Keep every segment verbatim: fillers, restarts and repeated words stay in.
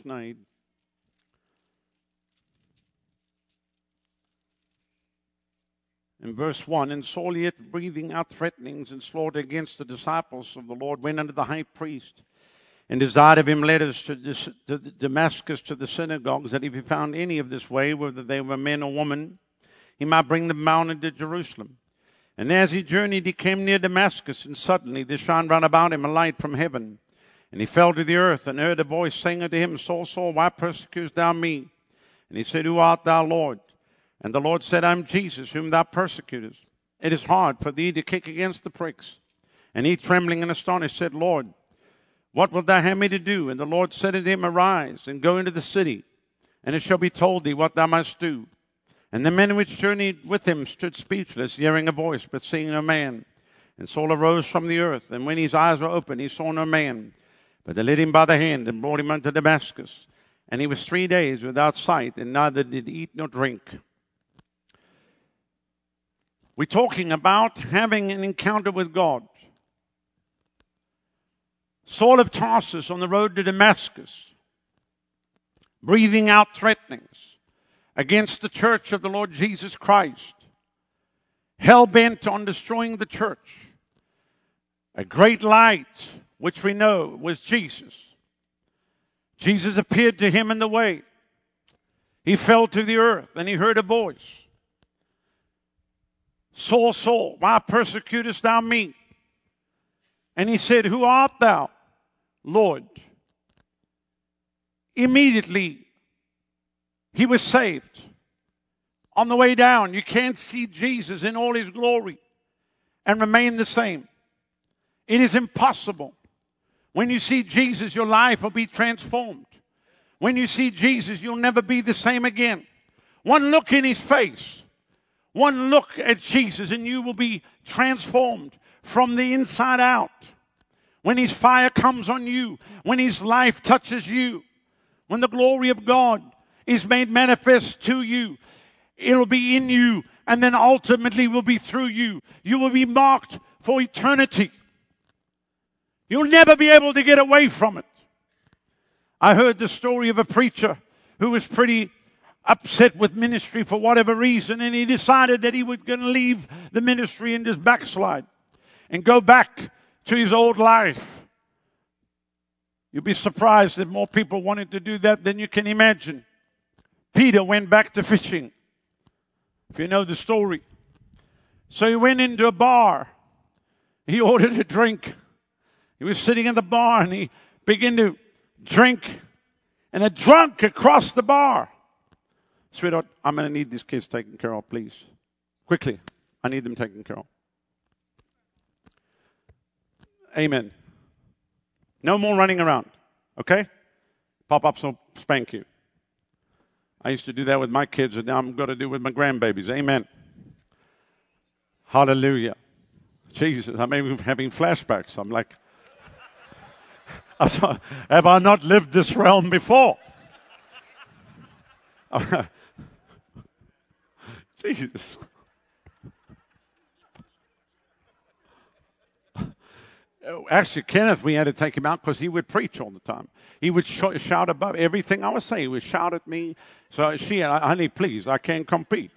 need. In verse one, and Saul, yet breathing out threatenings and slaughter against the disciples of the Lord, went unto the high priest and desired of him letters to, this, to Damascus to the synagogues, that if he found any of this way, whether they were men or women, he might bring them bound into Jerusalem. And as he journeyed, he came near Damascus, and suddenly there shone round about him a light from heaven. And he fell to the earth, and heard a voice saying unto him, Saul, Saul, why persecutest thou me? And he said, Who art thou, Lord? And the Lord said, I am Jesus, whom thou persecutest. It is hard for thee to kick against the pricks. And he, trembling and astonished, said, Lord, what wilt thou have me to do? And the Lord said unto him, Arise, and go into the city, and it shall be told thee what thou must do. And the men which journeyed with him stood speechless, hearing a voice, but seeing no man. And Saul arose from the earth, and when his eyes were opened, he saw no man. But they led him by the hand, and brought him unto Damascus. And he was three days without sight, and neither did eat nor drink. We're talking about having an encounter with God. Saul of Tarsus on the road to Damascus, breathing out threatenings against the church of the Lord Jesus Christ, hell-bent on destroying the church. A great light, which we know was Jesus. Jesus appeared to him in the way. He fell to the earth, and he heard a voice. Saul, Saul, why persecutest thou me? And he said, Who art thou, Lord? Immediately, he was saved. On the way down, you can't see Jesus in all his glory and remain the same. It is impossible. When you see Jesus, your life will be transformed. When you see Jesus, you'll never be the same again. One look in his face, one look at Jesus, and you will be transformed from the inside out. When his fire comes on you, when his life touches you, when the glory of God is made manifest to you, it'll be in you, and then ultimately will be through you. You will be marked for eternity. You'll never be able to get away from it. I heard the story of a preacher who was pretty upset with ministry for whatever reason, and he decided that he was going to leave the ministry and just backslide and go back to his old life. You'll be surprised that more people wanted to do that than you can imagine. Peter went back to fishing, if you know the story. So he went into a bar. He ordered a drink. He was sitting in the bar, and he began to drink, and a drunk across the bar. Sweetheart, I'm going to need these kids taken care of, please. Quickly. I need them taken care of. Amen. No more running around, okay? Pop-ups will spank you. I used to do that with my kids, and now I'm going to do it with my grandbabies. Amen. Hallelujah. Jesus, I'm even having flashbacks. I'm like, have I not lived this realm before? Jesus. Actually, Kenneth, we had to take him out because he would preach all the time. He would sh- shout above everything I was saying. He would shout at me. So she, honey, please, I can't compete.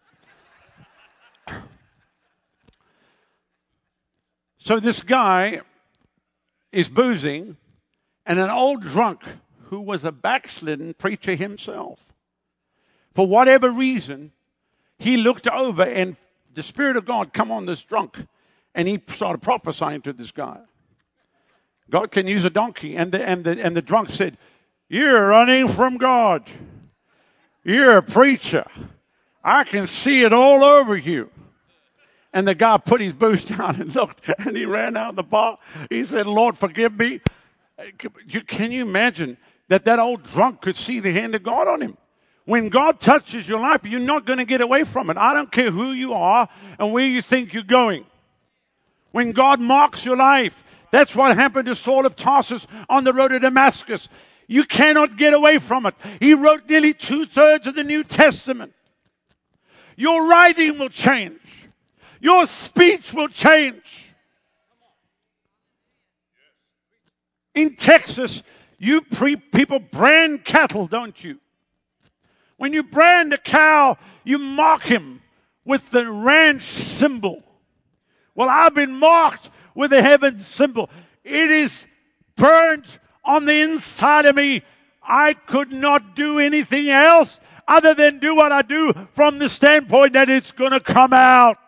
So this guy is boozing, and an old drunk who was a backslidden preacher himself, for whatever reason, he looked over, and the Spirit of God come on this drunk, and he started prophesying to this guy. God can use a donkey. And the, and the, and the drunk said, you're running from God. You're a preacher. I can see it all over you. And the guy put his booze down and looked, and he ran out of the bar. He said, Lord, forgive me. Can you imagine that that old drunk could see the hand of God on him? When God touches your life, you're not going to get away from it. I don't care who you are and where you think you're going. When God marks your life, that's what happened to Saul of Tarsus on the road to Damascus. You cannot get away from it. He wrote nearly two-thirds of the New Testament. Your writing will change. Your speech will change. In Texas, You pre- people brand cattle, don't you? When you brand a cow, you mark him with the ranch symbol. Well, I've been marked with the heaven symbol. It is burnt on the inside of me. I could not do anything else other than do what I do from the standpoint that it's going to come out.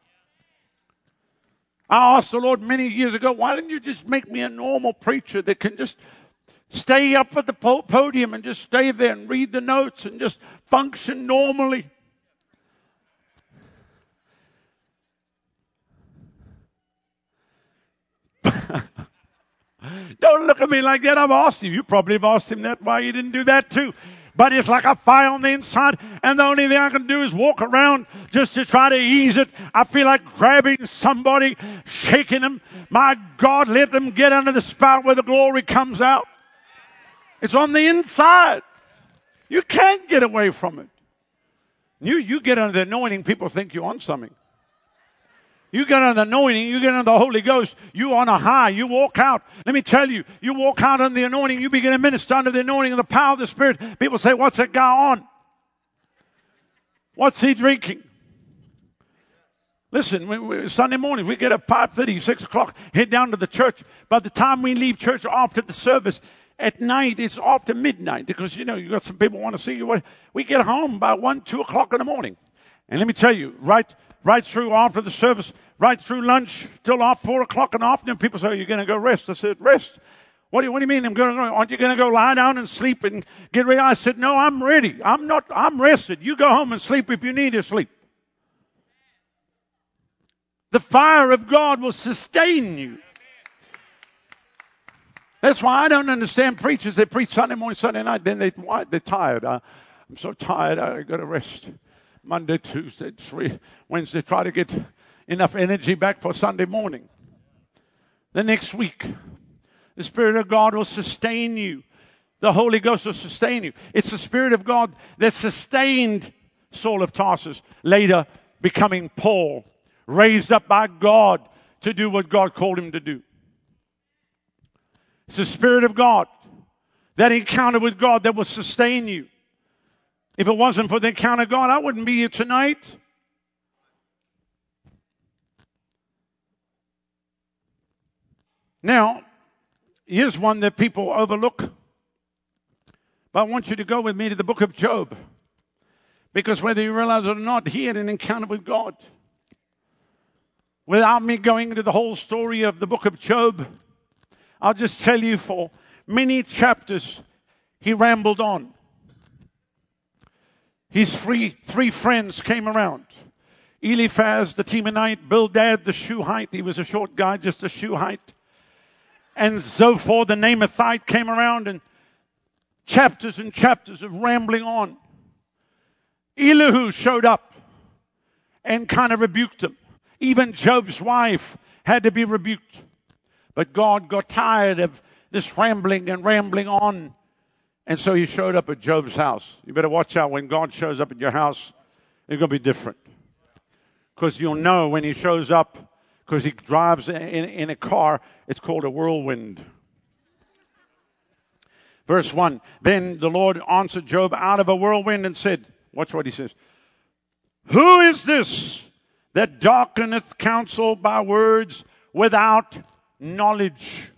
I asked the Lord many years ago, why didn't you just make me a normal preacher that can just stay up at the podium and just stay there and read the notes and just function normally? Don't look at me like that. I've asked you. You probably have asked him that, why you didn't do that too. But it's like a fire on the inside, and the only thing I can do is walk around just to try to ease it. I feel like grabbing somebody, shaking them. My God, let them get under the spout where the glory comes out. It's on the inside. You can't get away from it. You, you get under the anointing, people think you're on something. You get on the anointing, you get on the Holy Ghost, you on a high, you walk out. Let me tell you, you walk out on the anointing, you begin to minister under the anointing and the power of the Spirit. People say, what's that guy on? What's he drinking? Listen, we, we, Sunday mornings, we get up five thirty, six o'clock, head down to the church. By the time we leave church after the service, at night, it's after midnight because, you know, you got some people want to see you. We get home by one, two o'clock in the morning. And let me tell you, right Right through after the service, right through lunch, till off four o'clock in the afternoon. People say, "You're going to go rest." I said, "Rest? What do you What do you mean? I'm going to go? Aren't you going to go lie down and sleep and get ready?" I said, "No, I'm ready. I'm not. I'm rested. You go home and sleep if you need to sleep. The fire of God will sustain you." That's why I don't understand preachers. They preach Sunday morning, Sunday night, then they they're tired. I, I'm so tired. I got to rest. Monday, Tuesday, three, Wednesday, try to get enough energy back for Sunday morning. The next week, the Spirit of God will sustain you. The Holy Ghost will sustain you. It's the Spirit of God that sustained Saul of Tarsus, later becoming Paul, raised up by God to do what God called him to do. It's the Spirit of God, that encounter with God that will sustain you. If it wasn't for the encounter of God, I wouldn't be here tonight. Now, here's one that people overlook. But I want you to go with me to the book of Job. Because whether you realize it or not, he had an encounter with God. Without me going into the whole story of the book of Job, I'll just tell you for many chapters, he rambled on. His three, three friends came around. Eliphaz, the Temanite, Bildad, the Shuhite. He was a short guy, just a Shuhite. And Zophar, the Naamathite, came around, and chapters and chapters of rambling on. Elihu showed up and kind of rebuked him. Even Job's wife had to be rebuked. But God got tired of this rambling and rambling on. And so he showed up at Job's house. You better watch out when God shows up at your house. It's going to be different. Because you'll know when he shows up, because he drives in, in a car, it's called a whirlwind. Verse one, then the Lord answered Job out of a whirlwind and said, watch what he says. Who is this that darkeneth counsel by words without knowledge?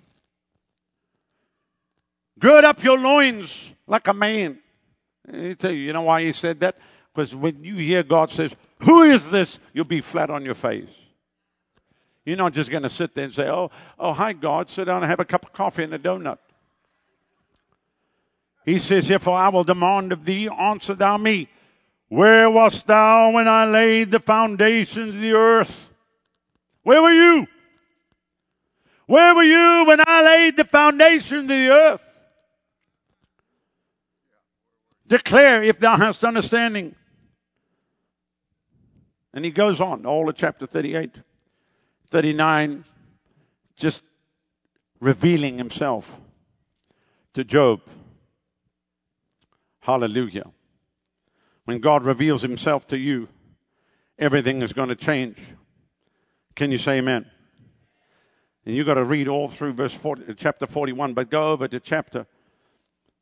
Gird up your loins like a man. I tell you, you know why he said that? Because when you hear God says, who is this? You'll be flat on your face. You're not just going to sit there and say, oh, oh, hi, God, sit down and have a cup of coffee and a donut. He says, therefore I will demand of thee, answer thou me. Where wast thou when I laid the foundations of the earth? Where were you? Where were you when I laid the foundations of the earth? Declare if thou hast understanding. And he goes on, all of chapter thirty-eight, thirty-nine, just revealing himself to Job. Hallelujah. When God reveals himself to you, everything is going to change. Can you say amen? And you've got to read all through verse forty, chapter forty-one, but go over to chapter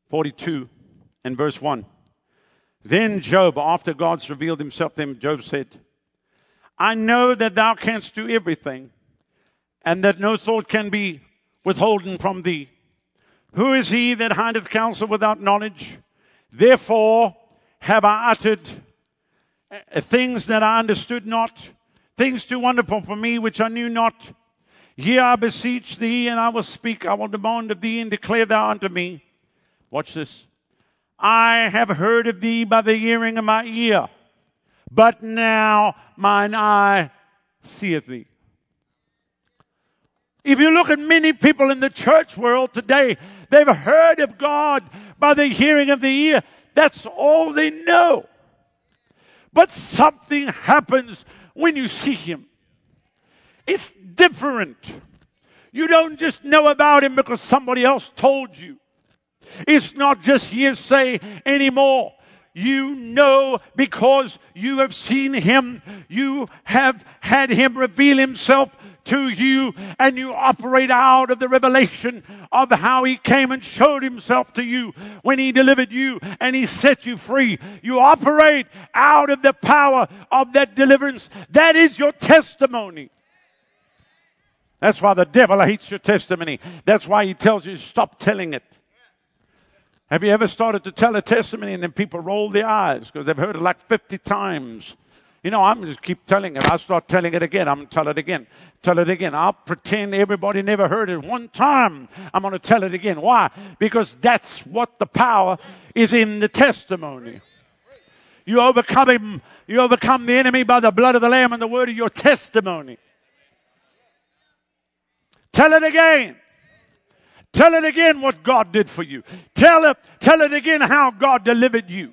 forty-two and verse one. Then Job, after God's revealed himself to him, Job said, I know that thou canst do everything, and that no thought can be withholden from thee. Who is he that hideth counsel without knowledge? Therefore have I uttered things that I understood not, things too wonderful for me which I knew not. Hear, I beseech thee, and I will speak. I will demand of thee, and declare thou unto me. Watch this. I have heard of thee by the hearing of my ear, but now mine eye seeth thee. If you look at many people in the church world today, they've heard of God by the hearing of the ear. That's all they know. But something happens when you see him. It's different. You don't just know about him because somebody else told you. It's not just hearsay anymore. You know because you have seen him. You have had him reveal himself to you, and you operate out of the revelation of how he came and showed himself to you when he delivered you and he set you free. You operate out of the power of that deliverance. That is your testimony. That's why the devil hates your testimony. That's why he tells you stop telling it. Have you ever started to tell a testimony and then people roll their eyes because they've heard it like fifty times? You know, I'm just keep telling it. I'll start telling it again. I'm going to tell it again. Tell it again. I'll pretend everybody never heard it one time. I'm going to tell it again. Why? Because that's what the power is in the testimony. You overcome him. You overcome the enemy by the blood of the Lamb and the word of your testimony. Tell it again. Tell it again what God did for you. Tell it, tell it again how God delivered you.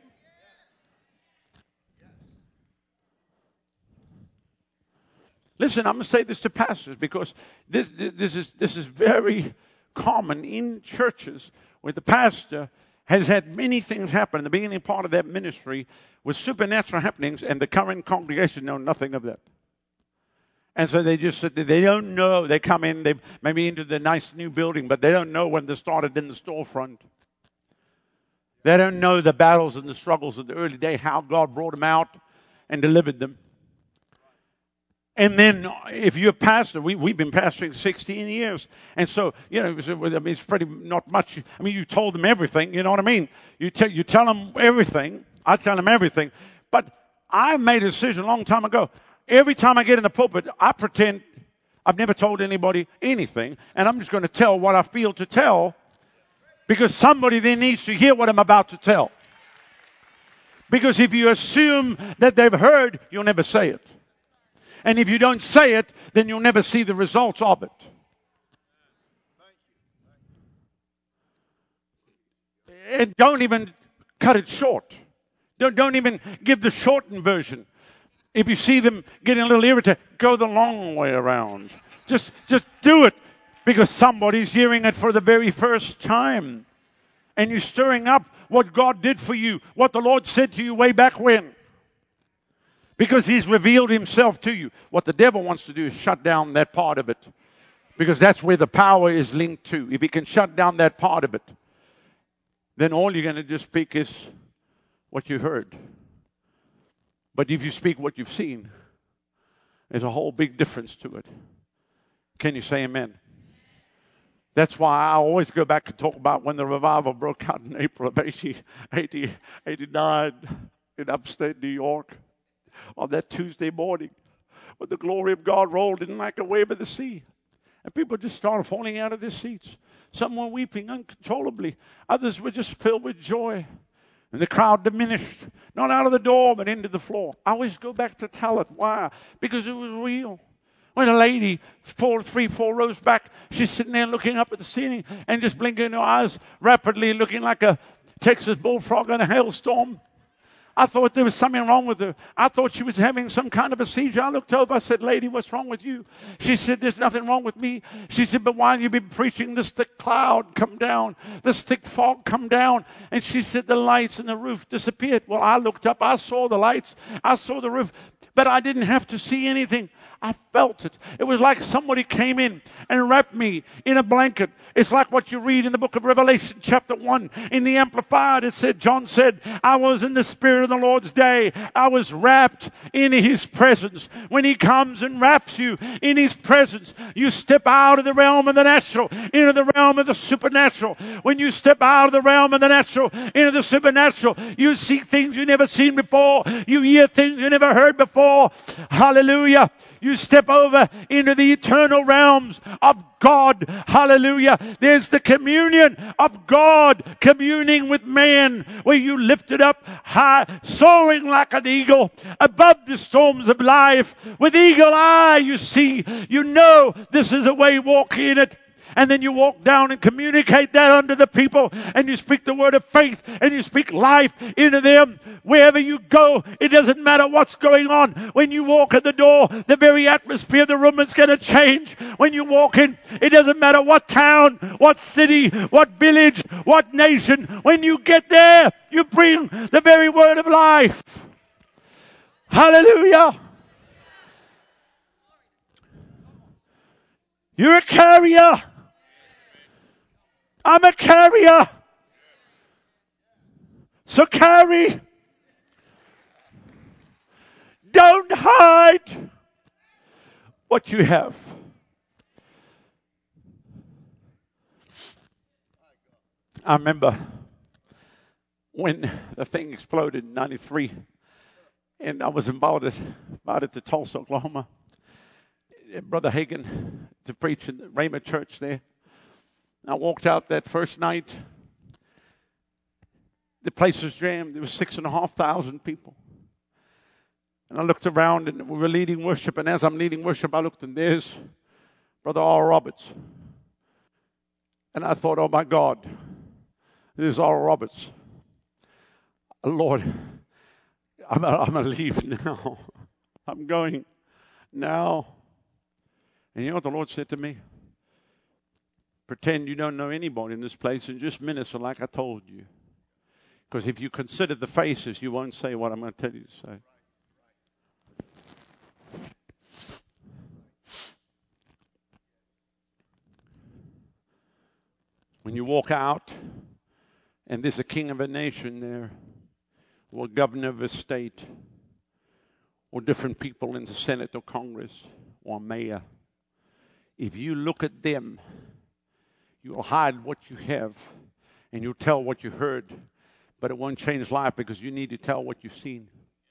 Listen, I'm going to say this to pastors because this, this, this is this is very common in churches where the pastor has had many things happen. The beginning part of that ministry was supernatural happenings, and the current congregation know nothing of that. And so they just they don't know. They come in, they maybe into the nice new building, but they don't know when they started in the storefront. They don't know the battles and the struggles of the early day, how God brought them out and delivered them. And then if you're a pastor, we, we've been pastoring sixteen years. And so, you know, I mean, it's pretty not much. I mean, you told them everything, you know what I mean? You, te- you tell them everything. I tell them everything. But I made a decision a long time ago. Every time I get in the pulpit, I pretend I've never told anybody anything. And I'm just going to tell what I feel to tell because somebody then needs to hear what I'm about to tell. Because if you assume that they've heard, you'll never say it. And if you don't say it, then you'll never see the results of it. And don't even cut it short. Don't, don't even give the shortened version. If you see them getting a little irritated, go the long way around. Just, just do it because somebody's hearing it for the very first time. And you're stirring up what God did for you, what the Lord said to you way back when. Because he's revealed himself to you. What the devil wants to do is shut down that part of it. Because that's where the power is linked to. If he can shut down that part of it, then all you're going to just speak is what you heard. But if you speak what you've seen, there's a whole big difference to it. Can you say amen? That's why I always go back and talk about when the revival broke out in April of eighty, eighty, eighty-nine in upstate New York. On that Tuesday morning, when the glory of God rolled in like a wave of the sea. And people just started falling out of their seats. Some were weeping uncontrollably. Others were just filled with joy. And the crowd diminished, not out of the door, but into the floor. I always go back to tell it. Why? Because it was real. When a lady, four, three, four rows back, she's sitting there looking up at the ceiling and just blinking her eyes rapidly, looking like a Texas bullfrog in a hailstorm. I thought there was something wrong with her. I thought she was having some kind of a seizure. I looked over. I said, lady, what's wrong with you? She said, there's nothing wrong with me. She said, but while you've been preaching, this thick cloud come down, this thick fog come down. And she said, the lights and the roof disappeared. Well, I looked up. I saw the lights. I saw the roof. But I didn't have to see anything. I felt it. It was like somebody came in and wrapped me in a blanket. It's like what you read in the book of Revelation chapter one. In the Amplified, it said, John said, I was in the Spirit of the Lord's day. I was wrapped in His presence. When He comes and wraps you in His presence, you step out of the realm of the natural into the realm of the supernatural. When you step out of the realm of the natural into the supernatural, you see things you never seen before. You hear things you never heard before. Hallelujah. You step over into the eternal realms of God. Hallelujah. There's the communion of God communing with man, where you lift it up high, soaring like an eagle above the storms of life. With eagle eye you see, you know this is a way, walk in it. And then you walk down and communicate that unto the people, and you speak the word of faith, and you speak life into them. Wherever you go, it doesn't matter what's going on. When you walk at the door, the very atmosphere of the room is going to change. When you walk in, it doesn't matter what town, what city, what village, what nation. When you get there, you bring the very word of life. Hallelujah. You're a carrier. I'm a carrier. So carry. Don't hide what you have. I remember when the thing exploded in ninety-three, and I was invited, invited to Tulsa, Oklahoma. Brother Hagin to preach in the Rhema Church there. I walked out that first night. The place was jammed. There was six and a half thousand people. And I looked around, and we were leading worship. And as I'm leading worship, I looked, and there's Brother Oral Roberts. And I thought, oh my God, there's Oral Roberts. Lord, I'm, I'm going to leave now. I'm going now. And you know what the Lord said to me? Pretend you don't know anybody in this place and just minister like I told you. Because if you consider the faces, you won't say what I'm going to tell you to say. When you walk out and there's a king of a nation there, or a governor of a state, or different people in the Senate or Congress, or a mayor, if you look at them, you'll hide what you have, and you'll tell what you heard, but it won't change life because you need to tell what you've seen.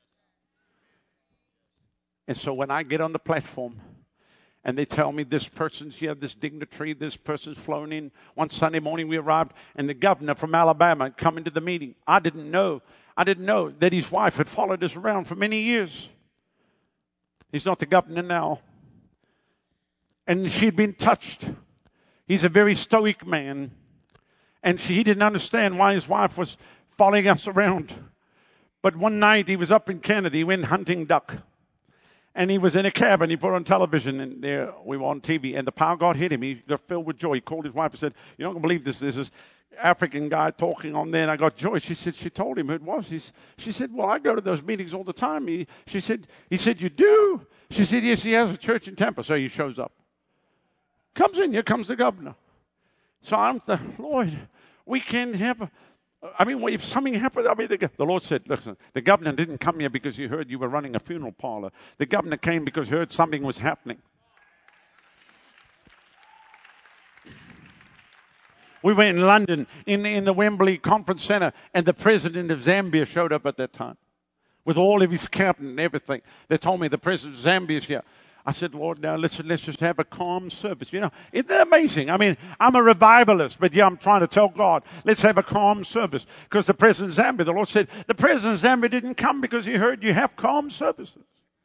And so when I get on the platform, and they tell me this person's here, this dignitary, this person's flown in. One Sunday morning we arrived, and the governor from Alabama had come into the meeting. I didn't know. I didn't know that his wife had followed us around for many years. He's not the governor now. And she'd been touched. He's a very stoic man. And she, he didn't understand why his wife was following us around. But one night he was up in Canada. He went hunting duck. And he was in a cabin. He put on television, and there we were on T V. And the power of God hit him. He got filled with joy. He called his wife and said, "You're not going to believe this. There's this African guy talking on there." And I got joy. She said, she told him who it was. He's, she said, "Well, I go to those meetings all the time." He, she said, he said, "You do?" She said, "Yes, he has a church in Tampa." So he shows up. Comes in. Here comes the governor. So I'm the Lord. We can't have a... I mean, if something happened, I mean, the, the Lord said, listen, the governor didn't come here because he heard you were running a funeral parlor. The governor came because he heard something was happening. We were in London, in, in the Wembley Conference Center, and the president of Zambia showed up at that time with all of his cabinet and everything. They told me the president of Zambia is here. I said, "Lord, now let's, let's just have a calm service." You know, isn't that amazing? I mean, I'm a revivalist, but yeah, I'm trying to tell God, let's have a calm service. Because the president of Zambia, the Lord said, the president of Zambia didn't come because he heard you have calm services.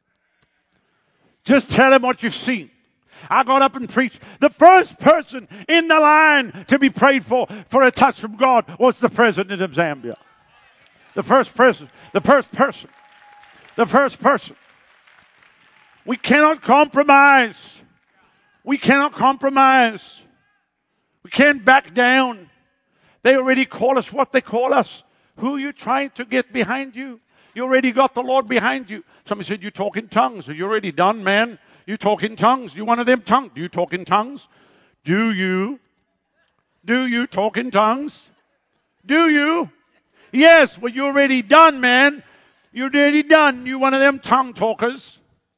Just tell him what you've seen. I got up and preached. The first person in the line to be prayed for, for a touch from God, was the president of Zambia. The first person. The first person. The first person. We cannot compromise. We cannot compromise. We can't back down. They already call us what they call us. Who are you trying to get behind you? You already got the Lord behind you. Somebody said, you talk in tongues. Are you already done, man? You talk in tongues. You one of them tongues. Do you talk in tongues? Do you? Do you talk in tongues? Do you? Yes. Well, you're already done, man. You're already done. You one of them tongue talkers.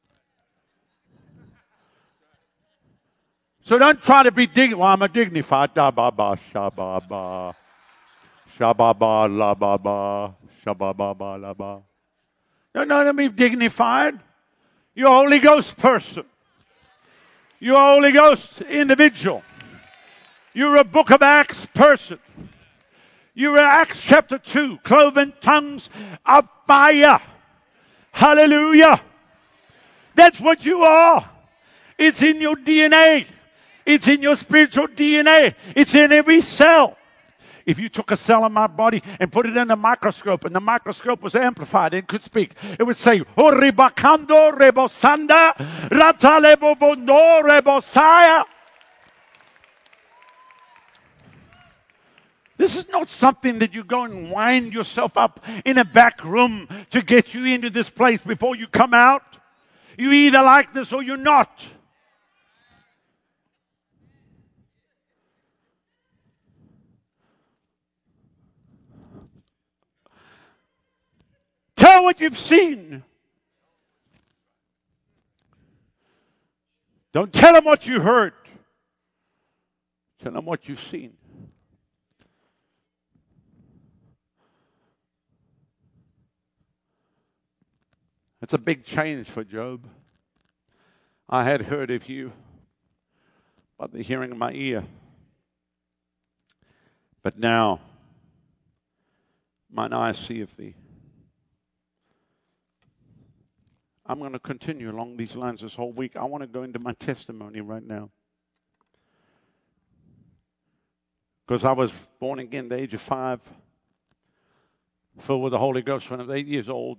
So don't try to be dignified. Well, I'm a dignified. Da ba ba sha ba ba. Sha ba ba la ba ba. Sha ba ba ba la ba. Don't know to be dignified. You're a Holy Ghost person. You're a Holy Ghost individual. You're a Book of Acts person. You're an Acts chapter two. Cloven tongues of fire. Hallelujah. That's what you are. It's in your D N A. It's in your spiritual D N A. It's in every cell. If you took a cell in my body and put it in a microscope, and the microscope was amplified, it could speak. It would say, "Oribakando rebosanda, ratalebobondo rebosaya." This is not something that you go and wind yourself up in a back room to get you into this place before you come out. You either like this or you're not. Tell what you've seen. Don't tell them what you heard. Tell them what you've seen. It's a big change for Job. I had heard of you by the hearing of my ear. But now mine eyes see of thee. I'm going to continue along these lines this whole week. I want to go into my testimony right now. Because I was born again at the age of five, filled with the Holy Ghost when I was eight years old.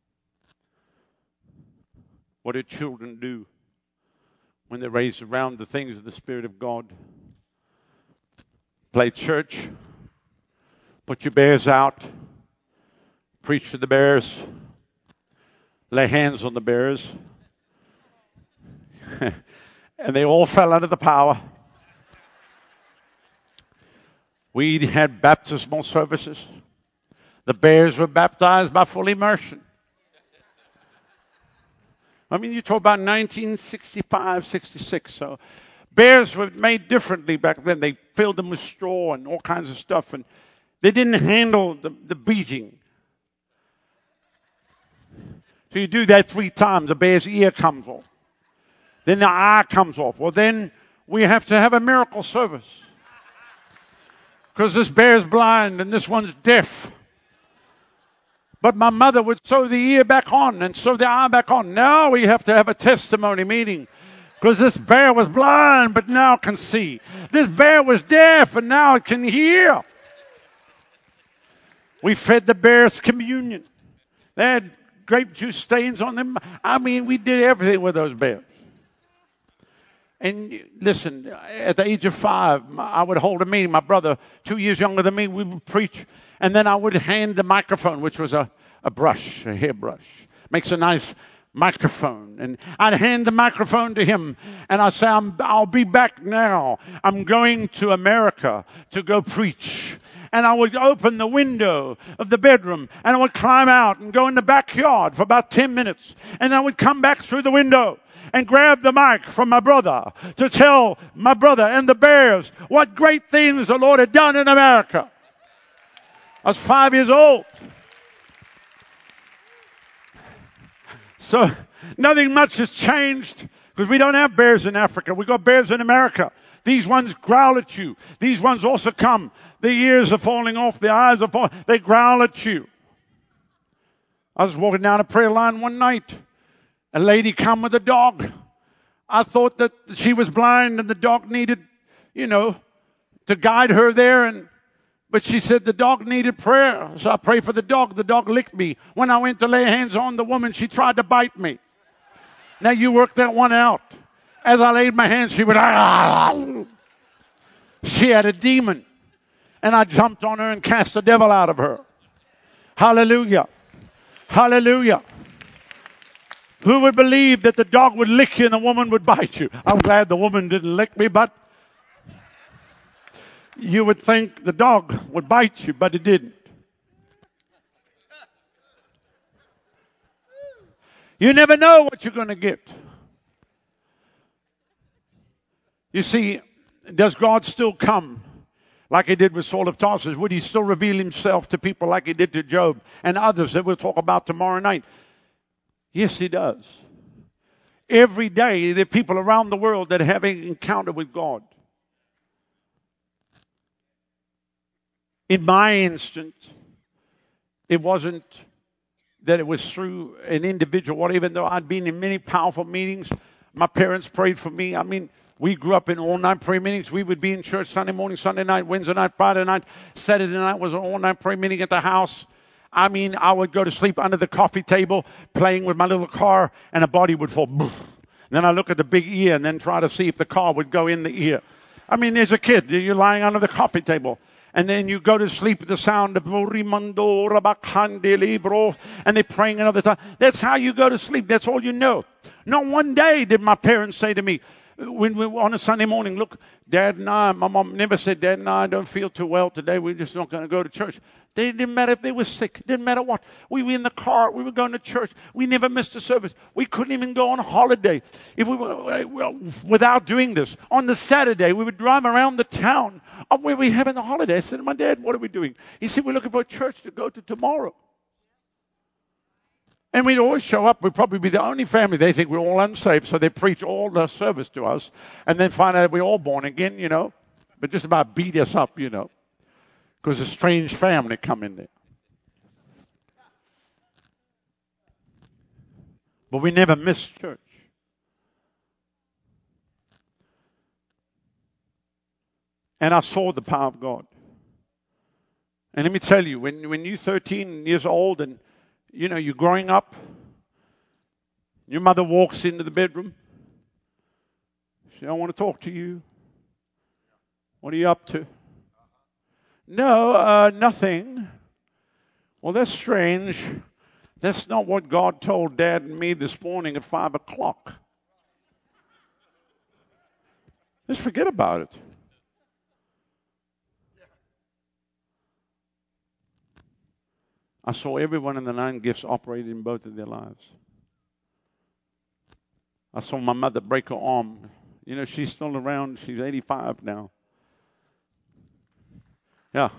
What do children do when they're raised around the things of the Spirit of God? Play church, put your bears out, preach to the bears, lay hands on the bears, and they all fell under the power. We had baptismal services. The bears were baptized by full immersion. I mean, you talk about nineteen sixty-five, sixty-six, so bears were made differently back then. They filled them with straw and all kinds of stuff, and they didn't handle the, the beating. So you do that three times, the bear's ear comes off. Then the eye comes off. Well, then we have to have a miracle service. Because this bear's blind and this one's deaf. But my mother would sew the ear back on and sew the eye back on. Now we have to have a testimony meeting. Because this bear was blind but now can see. This bear was deaf and now it can hear. We fed the bears communion. They had grape juice stains on them. I mean, we did everything with those bears. And listen, at the age of five, I would hold a meeting. My brother, two years younger than me, we would preach. And then I would hand the microphone, which was a, a brush, a hairbrush. Makes a nice microphone. And I'd hand the microphone to him. And I'd say, I'm, I'll be back now. I'm going to America to go preach. And I would open the window of the bedroom. And I would climb out and go in the backyard for about ten minutes. And I would come back through the window and grab the mic from my brother to tell my brother and the bears what great things the Lord had done in America. I was five years old. So nothing much has changed because we don't have bears in Africa. We got bears in America. These ones growl at you. These ones also come. The ears are falling off. The eyes are falling. They growl at you. I was walking down a prayer line one night. A lady come with a dog. I thought that she was blind and the dog needed, you know, to guide her there. And But she said the dog needed prayer. So I prayed for the dog. The dog licked me. When I went to lay hands on the woman, she tried to bite me. Now you work that one out. As I laid my hands, she went, ah. She had a demon. And I jumped on her and cast the devil out of her. Hallelujah. Hallelujah. Who would believe that the dog would lick you and the woman would bite you? I'm glad the woman didn't lick me, but you would think the dog would bite you, but it didn't. You never know what you're going to get. You see, does God still come like he did with Saul of Tarsus? Would he still reveal himself to people like he did to Job and others that we'll talk about tomorrow night? Yes, he does. Every day there are people around the world that have an encounter with God. In my instant, it wasn't that it was through an individual, even though I'd been in many powerful meetings. My parents prayed for me. I mean, we grew up in all-night prayer meetings. We would be in church Sunday morning, Sunday night, Wednesday night, Friday night, Saturday night was an all-night prayer meeting at the house. I mean, I would go to sleep under the coffee table playing with my little car, and a body would fall. Then I look at the big ear and then try to see if the car would go in the ear. I mean, there's a kid. You're lying under the coffee table. And then you go to sleep with the sound of Morimando, Rabakande, and they're praying another time. That's how you go to sleep. That's all you know. Not one day did my parents say to me, when we were on a Sunday morning, look, Dad and I, my mom never said, Dad and I don't feel too well today. We're just not going to go to church. They didn't matter if they were sick. Didn't matter what. We were in the car. We were going to church. We never missed a service. We couldn't even go on holiday if we were well, without doing this. On the Saturday, we would drive around the town of where we were having the holiday. I said to my dad, what are we doing? He said, we're looking for a church to go to tomorrow. And we'd always show up. We'd probably be the only family. They think we're all unsaved, so they preach all the service to us and then find out we're all born again, you know. But just about beat us up, you know, because a strange family come in there. But we never missed church. And I saw the power of God. And let me tell you, when, when you're thirteen years old and you know, you're growing up. Your mother walks into the bedroom. She says, I want to talk to you. What are you up to? No, uh, nothing. Well, that's strange. That's not what God told Dad and me this morning at five o'clock. Just forget about it. I saw everyone in the nine gifts operate in both of their lives. I saw my mother break her arm. You know, she's still around. She's eighty-five now. Yeah.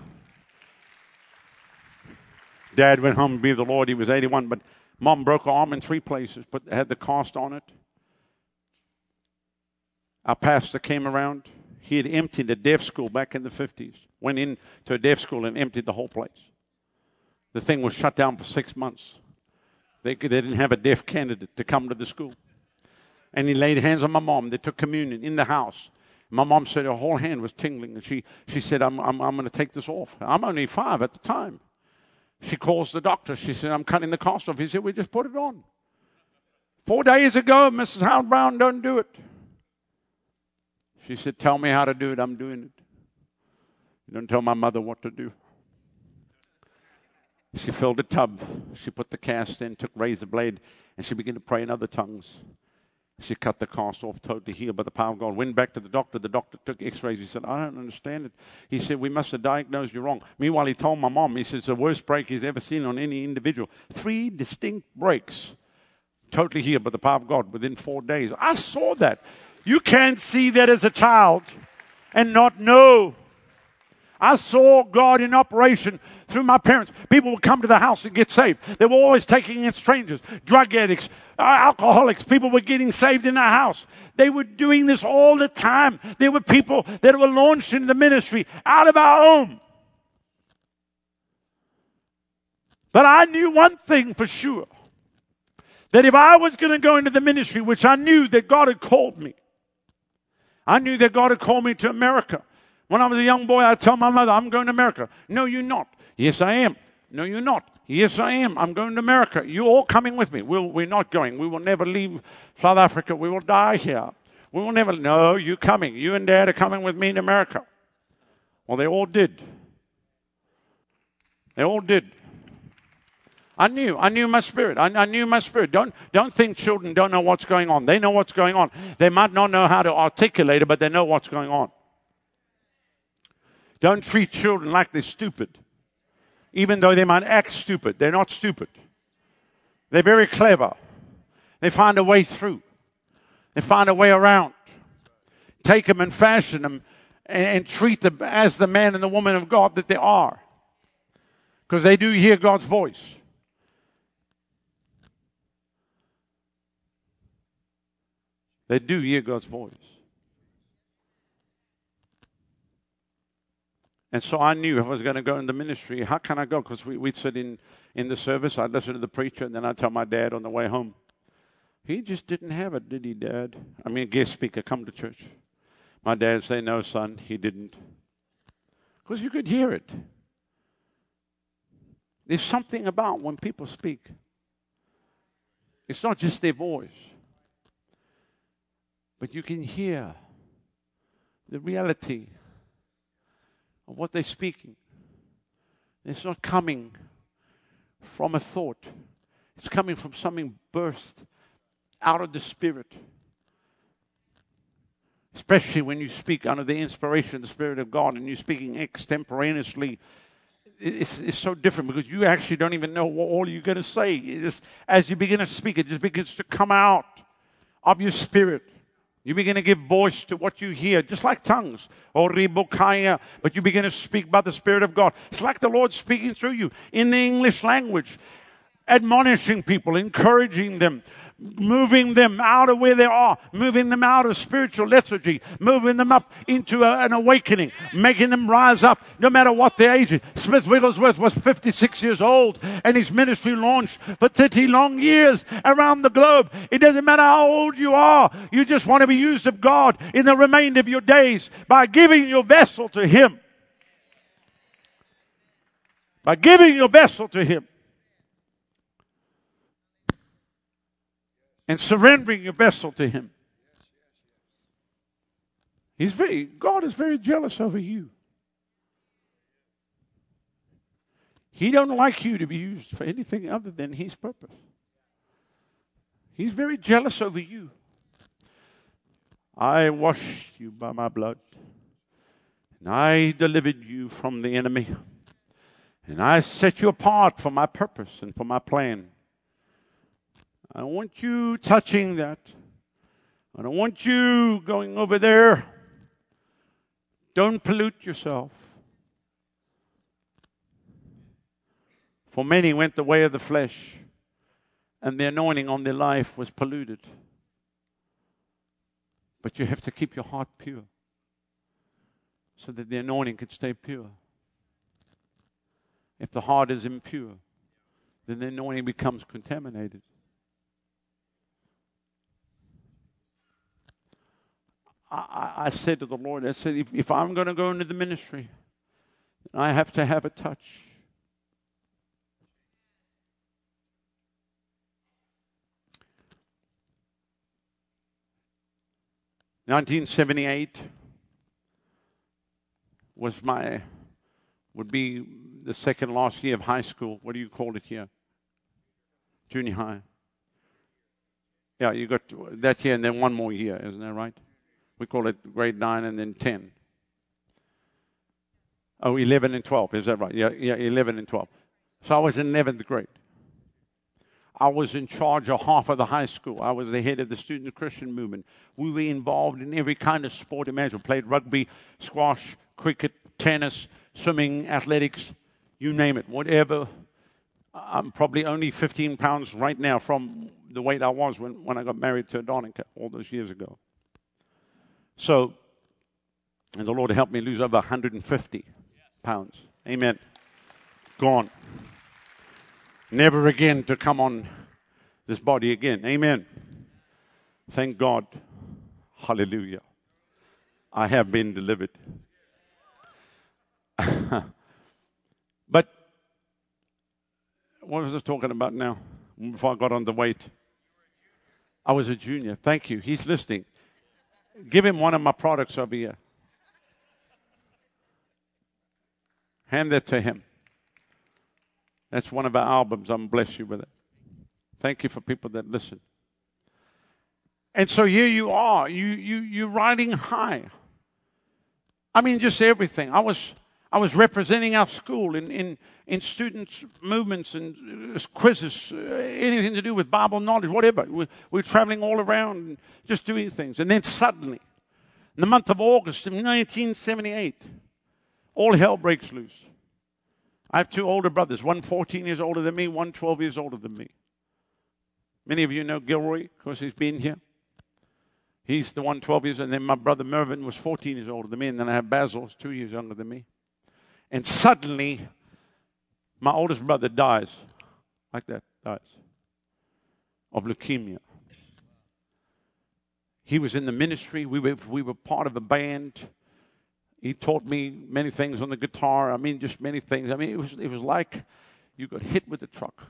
Dad went home to be with the Lord. He was eighty-one. But Mom broke her arm in three places, but had the cast on it. Our pastor came around. He had emptied a deaf school back in the fifties. Went into a deaf school and emptied the whole place. The thing was shut down for six months. They, they didn't have a deaf candidate to come to the school. And he laid hands on my mom. They took communion in the house. My mom said her whole hand was tingling. And she, she said, I'm, I'm, I'm going to take this off. I'm only five at the time. She calls the doctor. She said, I'm cutting the cast off. He said, we just put it on. Four days ago, Missus Howard Brown, don't do it. She said, tell me how to do it. I'm doing it. You don't tell my mother what to do. She filled a tub. She put the cast in, took razor blade, and she began to pray in other tongues. She cut the cast off, totally healed by the power of God. Went back to the doctor. The doctor took x-rays. He said, I don't understand it. He said, we must have diagnosed you wrong. Meanwhile, he told my mom, he says, the worst break he's ever seen on any individual. Three distinct breaks, totally healed by the power of God within four days. I saw that. You can't see that as a child and not know. I saw God in operation through my parents. People would come to the house and get saved. They were always taking in strangers, drug addicts, uh, alcoholics. People were getting saved in our house. They were doing this all the time. There were people that were launched into the ministry out of our home. But I knew one thing for sure, that if I was going to go into the ministry, which I knew that God had called me, I knew that God had called me to America. When I was a young boy, I'd tell my mother, I'm going to America. No, you're not. Yes, I am. No, you're not. Yes, I am. I'm going to America. You're all coming with me. We'll, we're not going. We will never leave South Africa. We will die here. We will never. No, you're coming. You and Dad are coming with me in America. Well, they all did. They all did. I knew. I knew my spirit. I, I knew my spirit. Don't, don't think children don't know what's going on. They know what's going on. They might not know how to articulate it, but they know what's going on. Don't treat children like they're stupid. Even though they might act stupid, they're not stupid. They're very clever. They find a way through. They find a way around. Take them and fashion them and, and treat them as the man and the woman of God that they are. Because they do hear God's voice. They do hear God's voice. And so I knew if I was going to go into ministry, how can I go? Because we, we'd sit in, in the service, I'd listen to the preacher, and then I'd tell my dad on the way home. He just didn't have it, did he, Dad? I mean, guest speaker, come to church. My dad would say, no, son, he didn't. Because you could hear it. There's something about when people speak. It's not just their voice. But you can hear the reality of what they're speaking. It's not coming from a thought. It's coming from something burst out of the Spirit. Especially when you speak under the inspiration of the Spirit of God and you're speaking extemporaneously. It's, it's so different because you actually don't even know what all you're going to say. It just, as you begin to speak, it just begins to come out of your spirit. You begin to give voice to what you hear, just like tongues. Or ribokaya, but you begin to speak by the Spirit of God. It's like the Lord speaking through you in the English language, admonishing people, encouraging them, moving them out of where they are, moving them out of spiritual lethargy, moving them up into a, an awakening, making them rise up no matter what their age is. Smith Wigglesworth was fifty-six years old and his ministry launched for thirty long years around the globe. It doesn't matter how old you are. You just want to be used of God in the remainder of your days by giving your vessel to Him. By giving your vessel to Him. And surrendering your vessel to Him. He's very, God is very jealous over you. He don't like you to be used for anything other than His purpose. He's very jealous over you. I washed you by my blood. And I delivered you from the enemy. And I set you apart for my purpose and for my plan. I don't want you touching that. I don't want you going over there. Don't pollute yourself. For many went the way of the flesh, and the anointing on their life was polluted. But you have to keep your heart pure, so that the anointing can stay pure. If the heart is impure, then the anointing becomes contaminated. I, I said to the Lord, I said, if, if I'm going to go into the ministry, I have to have a touch. nineteen seventy-eight was my, would be the second last year of high school. What do you call it here? Junior high. Yeah, you got that year and then one more year, isn't that right? We call it grade nine and then ten. Oh, eleven and twelve, is that right? Yeah, yeah, eleven and twelve. So I was in eleventh grade. I was in charge of half of the high school. I was the head of the student Christian movement. We were involved in every kind of sport imaginable. Played rugby, squash, cricket, tennis, swimming, athletics, you name it, whatever. I'm probably only fifteen pounds right now from the weight I was when, when I got married to Adonica all those years ago. So, and the Lord helped me lose over one hundred fifty pounds. Amen. Gone. Never again to come on this body again. Amen. Thank God. Hallelujah. I have been delivered. But what was I talking about now? Before I got on the weight. I was a junior. Thank you. He's listening. Give him one of my products over here. Hand that to him. That's one of our albums. I'm bless you with it. Thank you for people that listen. And so here you are. You you you're riding high. I mean, just everything. I was I was representing our school in in in students' movements and uh, quizzes, uh, anything to do with Bible knowledge, whatever. We, we're traveling all around and just doing things. And then suddenly, in the month of August of nineteen seventy-eight, all hell breaks loose. I have two older brothers, one fourteen years older than me, one twelve years older than me. Many of you know Gilroy, because he's been here. He's the one twelve years, and then my brother Mervyn was fourteen years older than me, and then I have Basil, who's two years younger than me. And suddenly, my oldest brother dies, like that, dies, of leukemia. He was in the ministry. We were, we were part of a band. He taught me many things on the guitar. I mean, just many things. I mean, it was, it was like you got hit with a truck.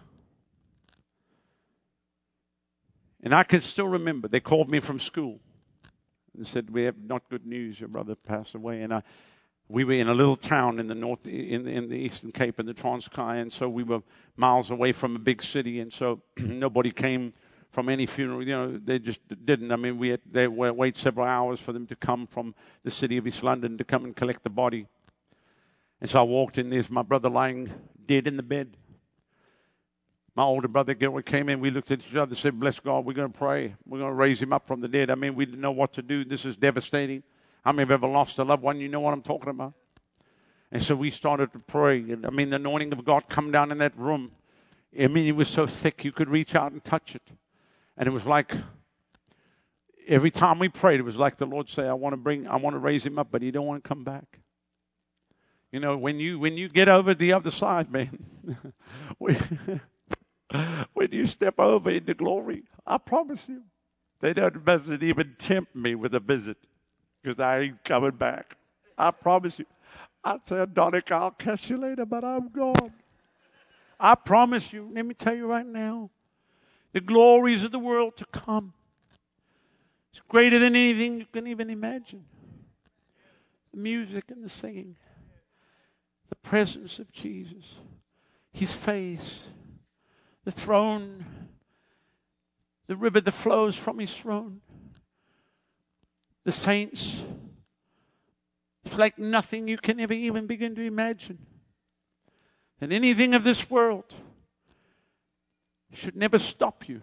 And I can still remember, they called me from school and said, "We have not good news. Your brother passed away." And I, we were in a little town in the north, in, in the Eastern Cape, in the Transkei, and so we were miles away from a big city, and so nobody came from any funeral. You know, they just didn't. I mean, we had they wait several hours for them to come from the city of East London to come and collect the body. And so I walked in. There's my brother lying dead in the bed. My older brother, Gilroy, came in. We looked at each other and said, "Bless God, we're going to pray. We're going to raise him up from the dead." I mean, we didn't know what to do. This is devastating. How many have ever lost a loved one? You know what I'm talking about. And so we started to pray. And I mean, the anointing of God come down in that room. I mean, it was so thick you could reach out and touch it. And it was like, every time we prayed, it was like the Lord say, I want to bring, I want to raise him up, but he don't want to come back. You know, when you when you get over the other side, man, when you step over into glory, I promise you, they don't mustn't even tempt me with a visit, because I ain't coming back. I promise you. I'd say, Adonica, I'll catch you later, but I'm gone. I promise you, let me tell you right now, the glories of the world to come. It's greater than anything you can even imagine. The music and the singing. The presence of Jesus. His face. The throne. The river that flows from his throne. The saints. It's like nothing you can ever even begin to imagine. And anything of this world should never stop you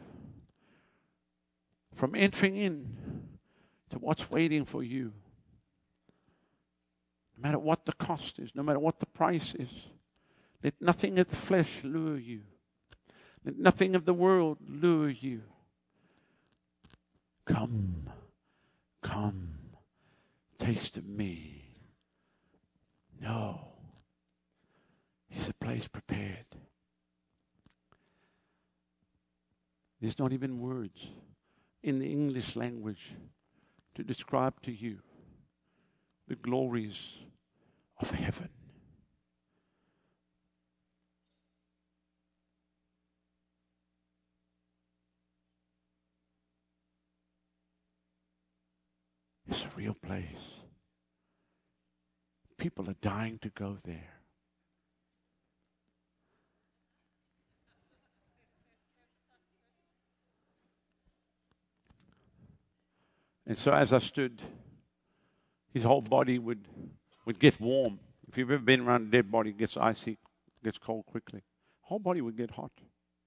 from entering in to what's waiting for you. No matter what the cost is, no matter what the price is, let nothing of the flesh lure you. Let nothing of the world lure you. Come, come, taste of me. No. He's a place prepared. There's not even words in the English language to describe to you the glories of heaven. It's a real place. People are dying to go there. And so as I stood, his whole body would, would get warm. If you've ever been around a dead body, it gets icy, gets cold quickly. Whole body would get hot.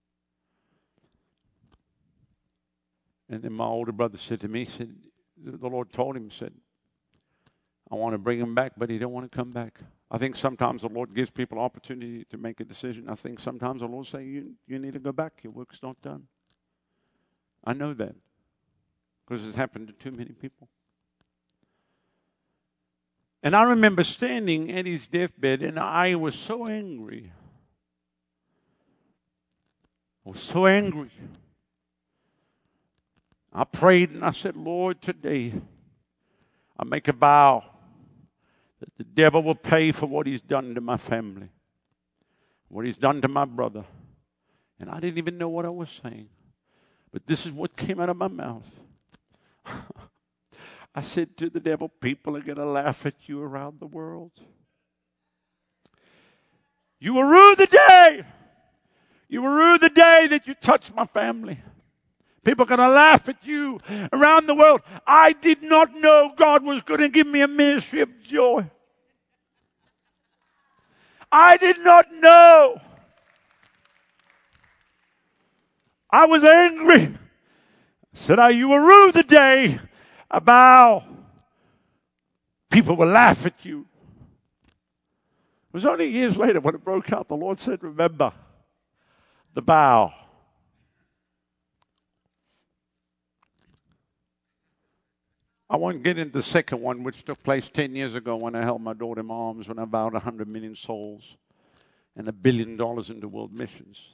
And then my older brother said to me, he said, the Lord told him, said, I want to bring him back, but he don't want to come back. I think sometimes the Lord gives people opportunity to make a decision. I think sometimes the Lord say, you, you need to go back. Your work's not done. I know that. Because it's happened to too many people. And I remember standing at his deathbed, and I was so angry. I was so angry. I prayed and I said, Lord, today I make a vow that the devil will pay for what he's done to my family, what he's done to my brother. And I didn't even know what I was saying. But this is what came out of my mouth. I said to the devil, people are going to laugh at you around the world. You will rue the day. You will rue the day that you touched my family. People are going to laugh at you around the world. I did not know God was going to give me a ministry of joy. I did not know. I was angry. I said, oh, you will rue the day about people will laugh at you. It was only years later when it broke out, the Lord said, remember the bow. I won't get into the second one, which took place ten years ago when I held my daughter in my arms, when I vowed one hundred million souls and a billion dollars into world missions.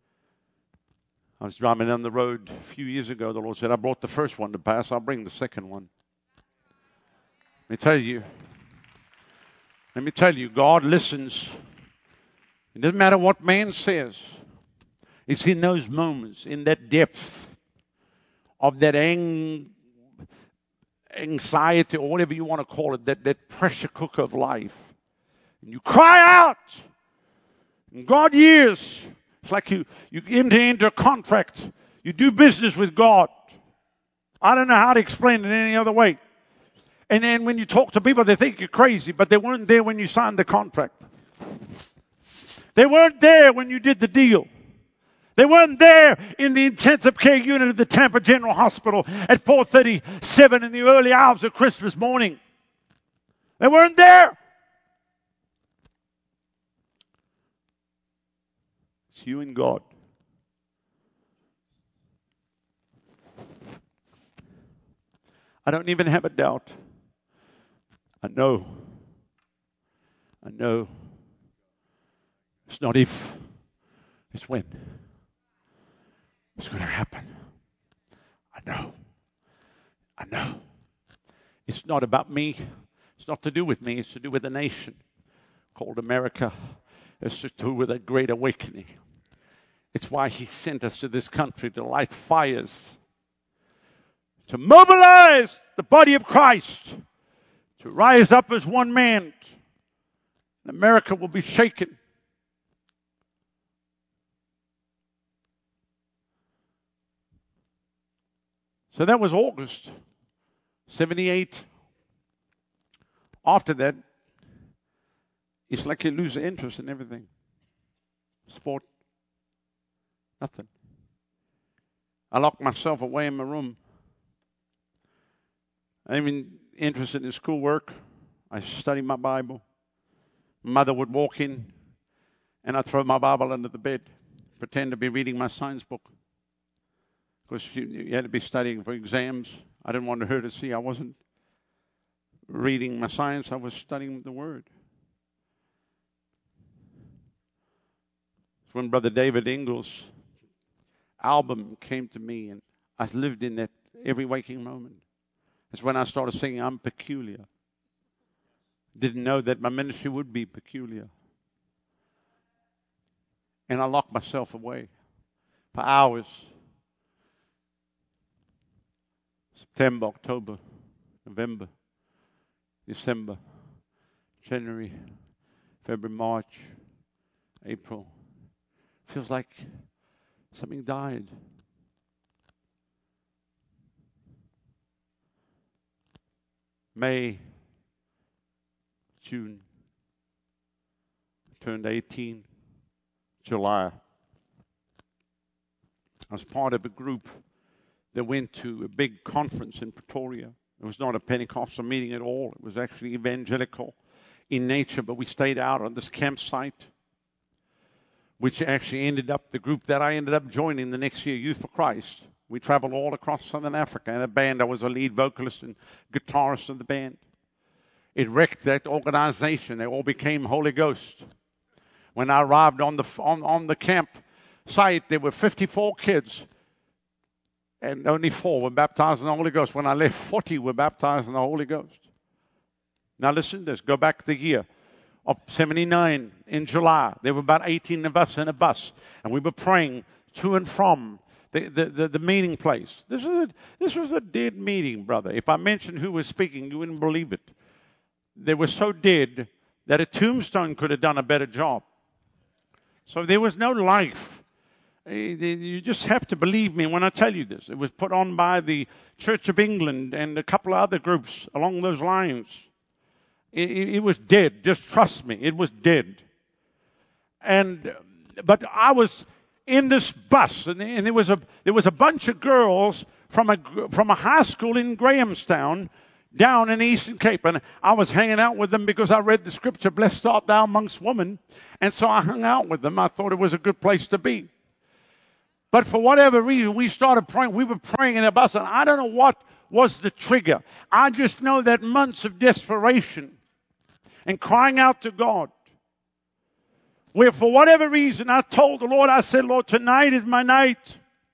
I was driving down the road a few years ago. The Lord said, I brought the first one to pass. I'll bring the second one. Let me tell you, let me tell you, God listens. It doesn't matter what man says. It's in those moments, in that depth of that ang- anxiety or whatever you want to call it, that, that pressure cooker of life. And you cry out. And God hears. It's like you, you enter into a contract. You do business with God. I don't know how to explain it any other way. And then when you talk to people, they think you're crazy, but they weren't there when you signed the contract. They weren't there when you did the deal. They weren't there in the intensive care unit of the Tampa General Hospital at four thirty-seven in the early hours of Christmas morning. They weren't there. It's you and God. I don't even have a doubt. I know. I know. It's not if, it's when. It's going to happen. I know. I know. It's not about me. It's not to do with me. It's to do with a nation called America. It's to do with a great awakening. It's why he sent us to this country to light fires, to mobilize the body of Christ, to rise up as one man. And America will be shaken. So that was August seventy-eight. After that, it's like you lose interest in everything. Sport, nothing. I locked myself away in my room. I'm even interested in schoolwork. I studied my Bible. Mother would walk in, and I'd throw my Bible under the bed, pretend to be reading my science book. Because you, you had to be studying for exams. I didn't want her to see I wasn't reading my science. I was studying the Word. It's when Brother David Ingles' album came to me, and I lived in that every waking moment. It's when I started singing, I'm peculiar. Didn't know that my ministry would be peculiar. And I locked myself away for hours. September, October, November, December, January, February, March, April. Feels like something died. May, June, I turned eighteen, July. I was part of a group that went to a big conference in Pretoria. It was not a Pentecostal meeting at all. It was actually evangelical in nature, but we stayed out on this campsite, which actually ended up, the group that I ended up joining the next year, Youth for Christ. We traveled all across Southern Africa. In a band, I was a lead vocalist and guitarist of the band. It wrecked that organization. They all became Holy Ghost. When I arrived on the on, on the camp site, there were fifty-four kids, and only four were baptized in the Holy Ghost. When I left, forty were baptized in the Holy Ghost. Now listen to this. Go back the year of seventy-nine in July. There were about eighteen of us in a bus, and we were praying to and from the, the, the, the meeting place. This was, a, this was a dead meeting, brother. If I mentioned who was speaking, you wouldn't believe it. They were so dead that a tombstone could have done a better job. So there was no life. You just have to believe me when I tell you this. It was put on by the Church of England and a couple of other groups along those lines. It, it, it was dead. Just trust me. It was dead. And but I was in this bus, and, and there was a there was a bunch of girls from a from a high school in Grahamstown down in the Eastern Cape, and I was hanging out with them because I read the scripture, "Blessed art thou amongst women," and so I hung out with them. I thought it was a good place to be. But for whatever reason, we started praying. We were praying in a bus, and I don't know what was the trigger. I just know that months of desperation and crying out to God, where for whatever reason I told the Lord, I said, "Lord, tonight is my night."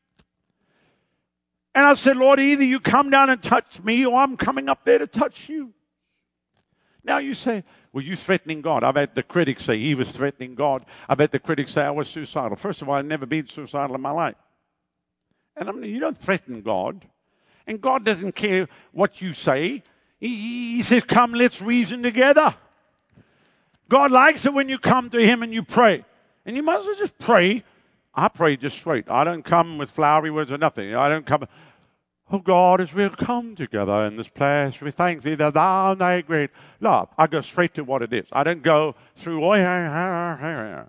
And I said, "Lord, either you come down and touch me, or I'm coming up there to touch you." Now you say, "Well, you threatening God." I bet the critics say he was threatening God. I bet the critics say I was suicidal. First of all, I've never been suicidal in my life. And I mean, you don't threaten God. And God doesn't care what you say. He, he says, "Come, let's reason together." God likes it when you come to him and you pray. And you might as well just pray. I pray just straight. I don't come with flowery words or nothing. I don't come, "Oh God, as we come together in this place, we thank thee that thou art thy great love." I go straight to what it is. I don't go through, "Oh, yeah, yeah, yeah."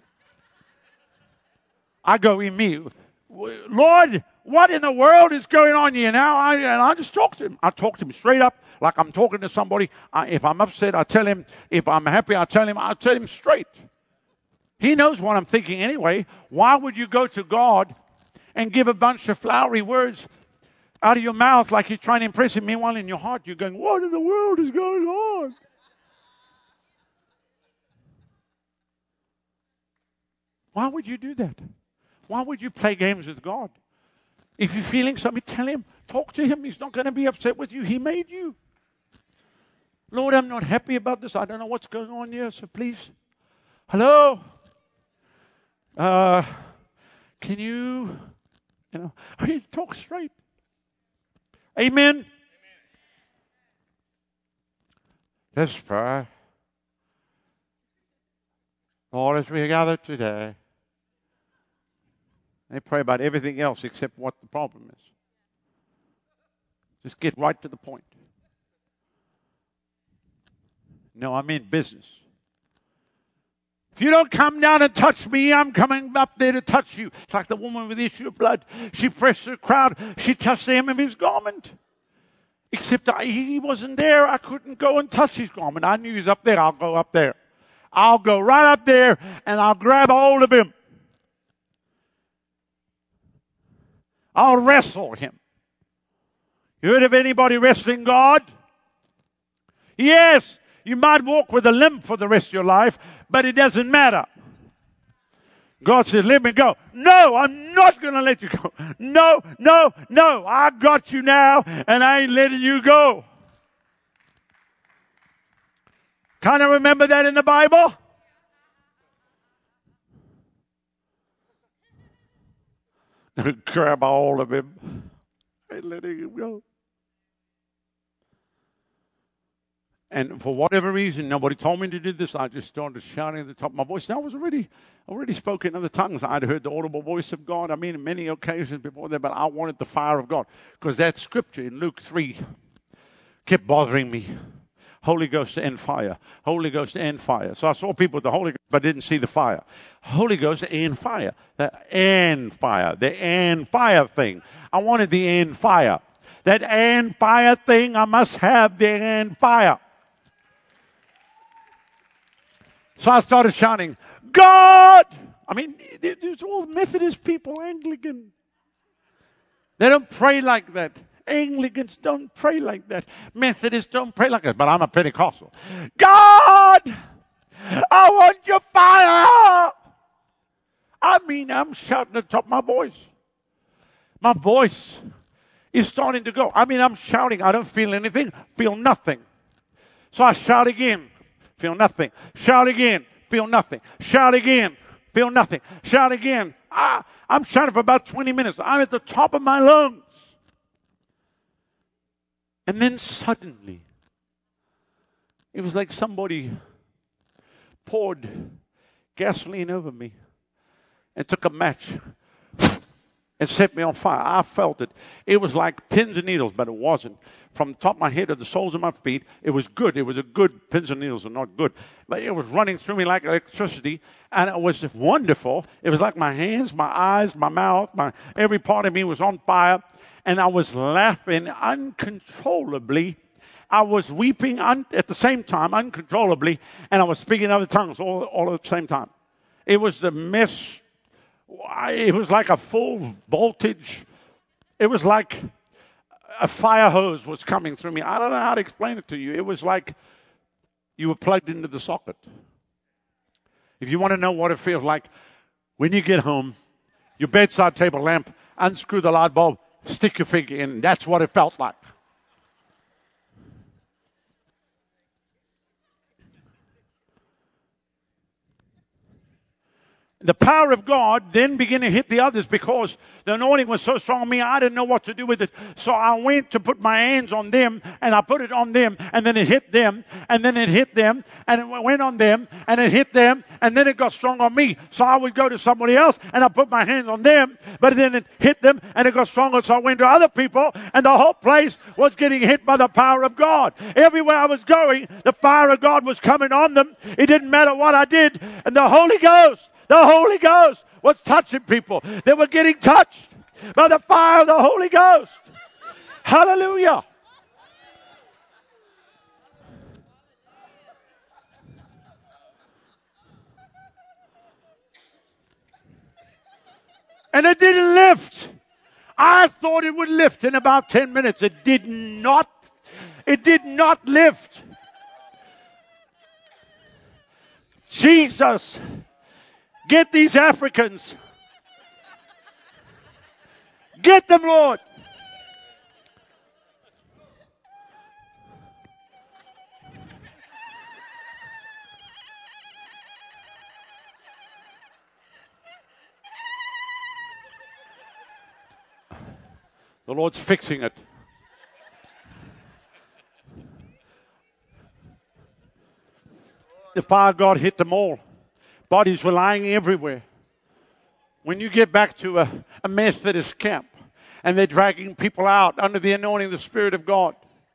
I go immediately, "Lord, what in the world is going on here now?" I, and I just talk to him. I talk to him straight up, like I'm talking to somebody. I, if I'm upset, I tell him. If I'm happy, I tell him. I tell him straight. He knows what I'm thinking anyway. Why would you go to God and give a bunch of flowery words out of your mouth like you're trying to impress him? Meanwhile, in your heart, you're going, "What in the world is going on?" Why would you do that? Why would you play games with God? If you're feeling something, tell him. Talk to him. He's not going to be upset with you. He made you. "Lord, I'm not happy about this. I don't know what's going on here, so please. Hello? Uh, can you, you know, talk straight." Amen. Amen. Let's pray. Lord, as we gather today, they pray about everything else except what the problem is. Just get right to the point. No, I mean business. If you don't come down and touch me, I'm coming up there to touch you. It's like the woman with the issue of blood. She pressed the crowd. She touched the hem of his garment. Except I, he wasn't there. I couldn't go and touch his garment. I knew he was up there. I'll go up there. I'll go right up there and I'll grab hold of him. I'll wrestle him. You heard of anybody wrestling God? Yes. You might walk with a limp for the rest of your life, but it doesn't matter. God says, "Let me go." No, I'm not going to let you go. No, no, no. I got you now, and I ain't letting you go. Kind of remember that in the Bible? Grab a hold of him and letting him go. And for whatever reason, nobody told me to do this. I just started shouting at the top of my voice. Now, I was already already spoken in other tongues. I'd heard the audible voice of God. I mean, on many occasions before that, but I wanted the fire of God. Because that scripture in Luke three kept bothering me. Holy Ghost and fire. Holy Ghost and fire. So I saw people with the Holy Ghost, but didn't see the fire. Holy Ghost and fire. The and fire. The and fire thing. I wanted the and fire. That and fire thing, I must have the and fire. So I started shouting, "God!" I mean, there's all Methodist people, Anglican. They don't pray like that. Anglicans don't pray like that. Methodists don't pray like that. But I'm a Pentecostal. "God! I want your fire!" I mean, I'm shouting at the top of my voice. My voice is starting to go. I mean, I'm shouting. I don't feel anything, feel nothing. So I shout again, feel nothing. Shout again, feel nothing. Shout again, feel nothing. Shout again. I, I'm shouting for about twenty minutes. I'm at the top of my lungs. And then suddenly, it was like somebody poured gasoline over me and took a match and set me on fire. I felt it. It was like pins and needles, but it wasn't. From the top of my head to the soles of my feet, it was good. It was a good, pins and needles are not good. But it was running through me like electricity, and it was wonderful. It was like my hands, my eyes, my mouth, my every part of me was on fire, and I was laughing uncontrollably. I was weeping un- at the same time, uncontrollably, and I was speaking other tongues all, all at the same time. It was the mess. It was like a full voltage. It was like a fire hose was coming through me. I don't know how to explain it to you. It was like you were plugged into the socket. If you want to know what it feels like, when you get home, your bedside table lamp, unscrew the light bulb, stick your finger in. That's what it felt like. The power of God then began to hit the others because the anointing was so strong on me, I didn't know what to do with it. So I went to put my hands on them, and I put it on them, and then it hit them, and then it hit them, and it went on them, and it hit them, and then it got strong on me. So I would go to somebody else, and I put my hands on them, but then it hit them, and it got stronger. So I went to other people, and the whole place was getting hit by the power of God. Everywhere I was going, the fire of God was coming on them. It didn't matter what I did, and the Holy Ghost The Holy Ghost was touching people. They were getting touched by the fire of the Holy Ghost. Hallelujah. And it didn't lift. I thought it would lift in about ten minutes. It did not. It did not lift. Jesus, get these Africans. Get them, Lord. The Lord's fixing it. The fire of God hit them all. Bodies were lying everywhere. When you get back to a, a Methodist camp and they're dragging people out under the anointing of the Spirit of God,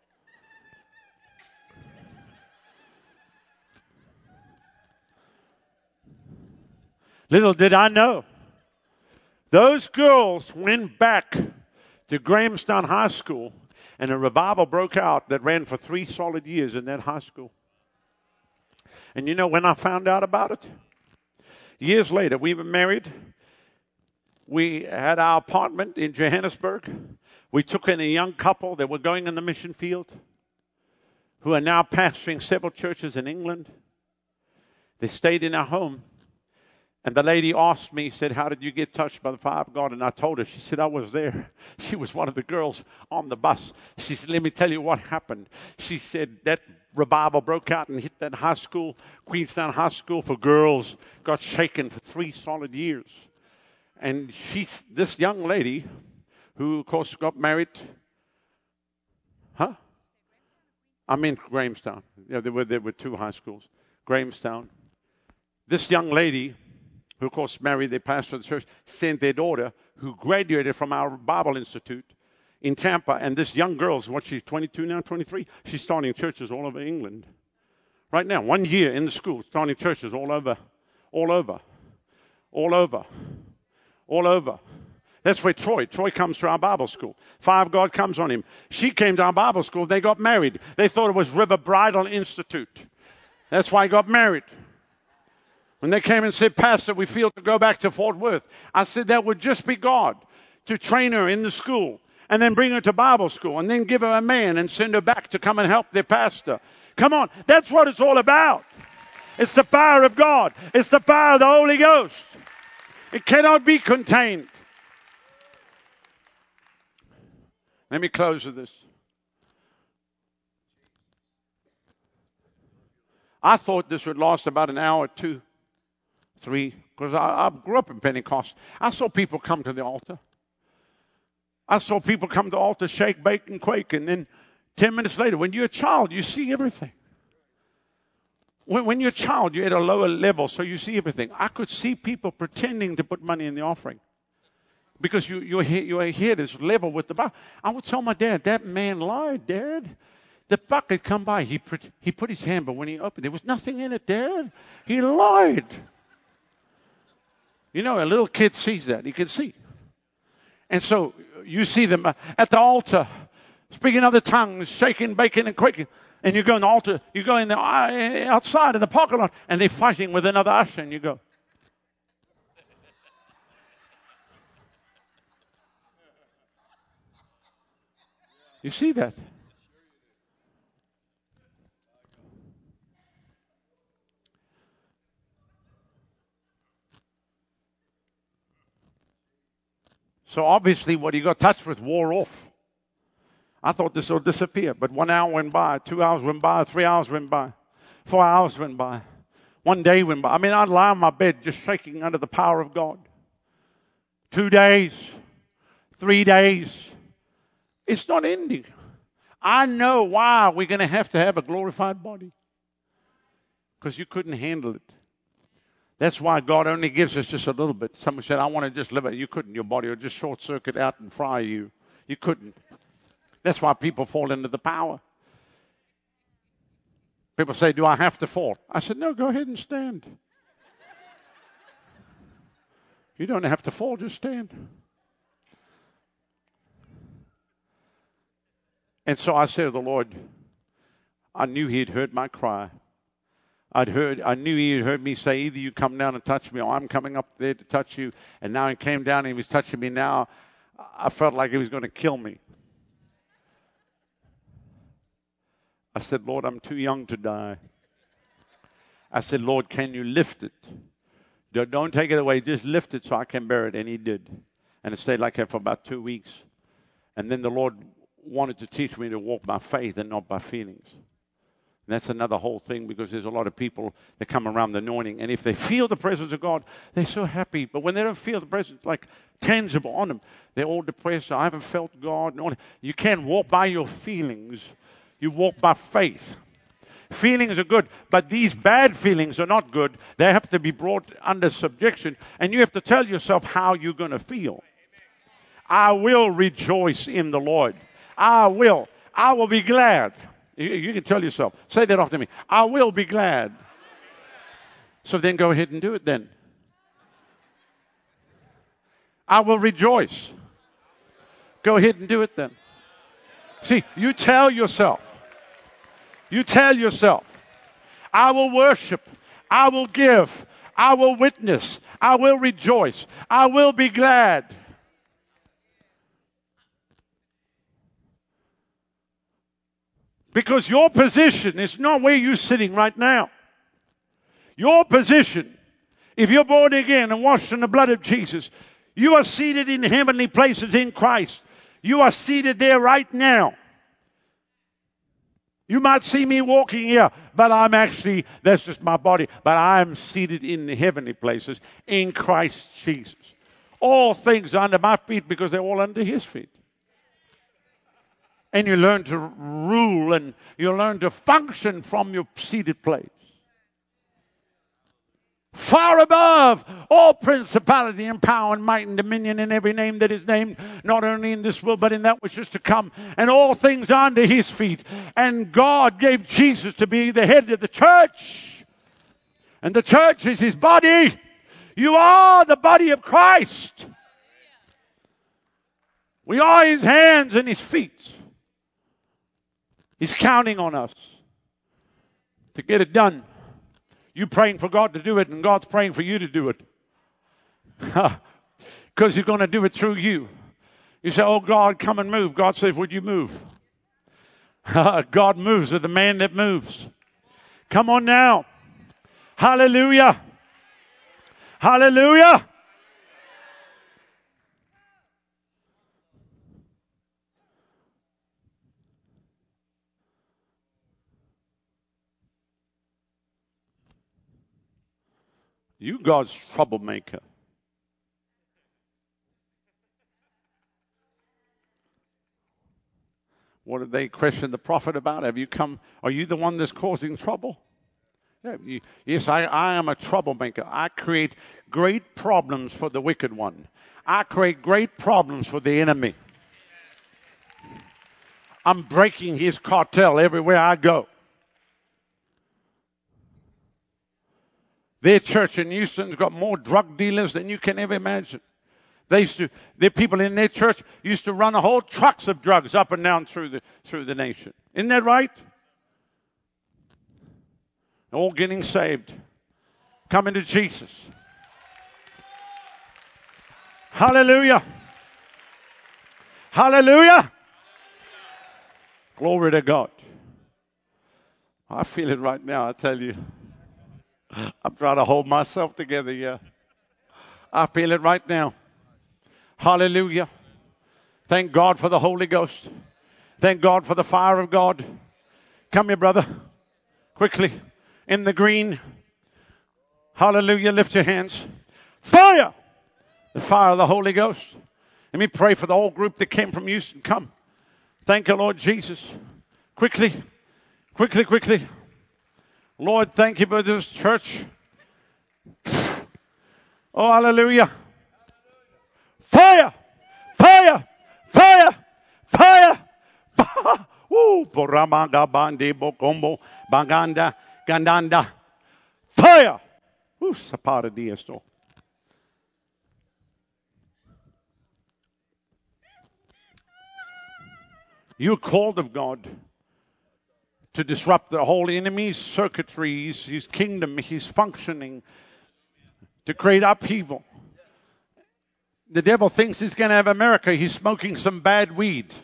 little did I know, those girls went back to Grahamstown High School, and a revival broke out that ran for three solid years in that high school. And you know when I found out about it? Years later, we were married. We had our apartment in Johannesburg. We took in a young couple that were going in the mission field, who are now pastoring several churches in England. They stayed in our home. And the lady asked me, said, how did you get touched by the fire of God? And I told her. She said, I was there. She was one of the girls on the bus. She said, let me tell you what happened. She said, that revival broke out and hit that high school, Queenstown High School for girls, got shaken for three solid years. And she's this young lady, who, of course, got married. Huh? I mean, Grahamstown. Yeah, there were, there were two high schools. Grahamstown. This young lady, who, of course, married their pastor of the church, sent their daughter, who graduated from our Bible Institute in Tampa. And this young girl's, what, she's twenty-two now, twenty-three? She's starting churches all over England. Right now, one year in the school, starting churches all over, all over, all over, all over. That's where Troy, Troy comes to our Bible school. Fire of God comes on him. She came to our Bible school. They got married. They thought it was River Bridal Institute. That's why he got married. When they came and said, Pastor, we feel to go back to Fort Worth. I said, that would just be God to train her in the school and then bring her to Bible school and then give her a man and send her back to come and help their pastor. Come on. That's what it's all about. It's the power of God. It's the power of the Holy Ghost. It cannot be contained. Let me close with this. I thought this would last about an hour, two, three, because I, I grew up in Pentecost. I saw people come to the altar. I saw people come to the altar, shake, bake, and quake, and then ten minutes later, when you're a child, you see everything. When, when you're a child, you're at a lower level, so you see everything. I could see people pretending to put money in the offering because you, you're, here, you're here this level with the bucket. I would tell my dad, that man lied, Dad. The bucket come by. He put, he put his hand, but when he opened, there was nothing in it, Dad. He lied. You know, a little kid sees that. He can see. And so you see them at the altar, speaking other tongues, shaking, baking, and quaking. And you go in the altar, you go in the outside in the parking lot, and they're fighting with another usher, and you go. You see that? So obviously what he got touched with wore off. I thought this will disappear, but one hour went by, two hours went by, three hours went by, four hours went by, one day went by. I mean, I'd lie on my bed just shaking under the power of God. Two days, three days. It's not ending. I know why we're going to have to have a glorified body. Because you couldn't handle it. That's why God only gives us just a little bit. Someone said, I want to just live it. You couldn't. Your body would just short circuit out and fry you. You couldn't. That's why people fall into the power. People say, do I have to fall? I said, no, go ahead and stand. You don't have to fall, just stand. And so I said to the Lord, I knew he'd heard my cry. I'd heard, I knew he had heard me say, either you come down and touch me or I'm coming up there to touch you. And now he came down and he was touching me. Now I felt like he was going to kill me. I said, Lord, I'm too young to die. I said, Lord, can you lift it? Don't take it away. Just lift it so I can bear it. And he did. And it stayed like that for about two weeks. And then the Lord wanted to teach me to walk by faith and not by feelings. And that's another whole thing, because there's a lot of people that come around the anointing, and if they feel the presence of God, they're so happy. But when they don't feel the presence like tangible on them, they're all depressed. I haven't felt God. You can't walk by your feelings. You walk by faith. Feelings are good, but these bad feelings are not good. They have to be brought under subjection, and you have to tell yourself how you're going to feel. I will rejoice in the Lord. I will. I will be glad. You, you can tell yourself. Say that after me. I will be glad. So then go ahead and do it then. I will rejoice. Go ahead and do it then. See, you tell yourself. You tell yourself. I will worship. I will give. I will witness. I will rejoice. I will be glad. Because your position is not where you're sitting right now. Your position, if you're born again and washed in the blood of Jesus, you are seated in heavenly places in Christ. You are seated there right now. You might see me walking here, but I'm actually, that's just my body, but I'm seated in the heavenly places in Christ Jesus. All things are under my feet because they're all under his feet. And you learn to rule and you learn to function from your seated place. Far above all principality and power and might and dominion and every name that is named, not only in this world, but in that which is to come. And all things are under his feet. And God gave Jesus to be the head of the church. And the church is his body. You are the body of Christ. We are his hands and his feet. He's counting on us to get it done. You're praying for God to do it, and God's praying for you to do it. Because he's going to do it through you. You say, oh, God, come and move. God says, would you move? God moves with the man that moves. Come on now. Hallelujah. Hallelujah. You God's troublemaker. What did they question the prophet about? Have you come, are you the one that's causing trouble? Yeah, you, yes, I, I am a troublemaker. I create great problems for the wicked one. I create great problems for the enemy. I'm breaking his cartel everywhere I go. Their church in Houston's got more drug dealers than you can ever imagine. They used to, their people in their church used to run a whole trucks of drugs up and down through the through the nation. Isn't that right? All getting saved, coming to Jesus. Hallelujah! Hallelujah! Glory to God. I feel it right now. I tell you, I'm trying to hold myself together. Yeah, I feel it right now. Hallelujah. Thank God for the Holy Ghost. Thank God for the fire of God. Come here, brother. Quickly. In the green. Hallelujah. Lift your hands. Fire! The fire of the Holy Ghost. Let me pray for the whole group that came from Houston. Come. Thank you, Lord Jesus. Quickly. Quickly, quickly. Lord, thank you for this church. Oh, hallelujah. Fire! Fire! Fire! Fire! Fire! Woo! Boramaga bande bokombo baganda gandanda. Fire! Woo! Sapara diesto. You're called of God to disrupt the whole enemy's circuitries, his kingdom, his functioning, to create upheaval. The devil thinks he's going to have America. He's smoking some bad weed.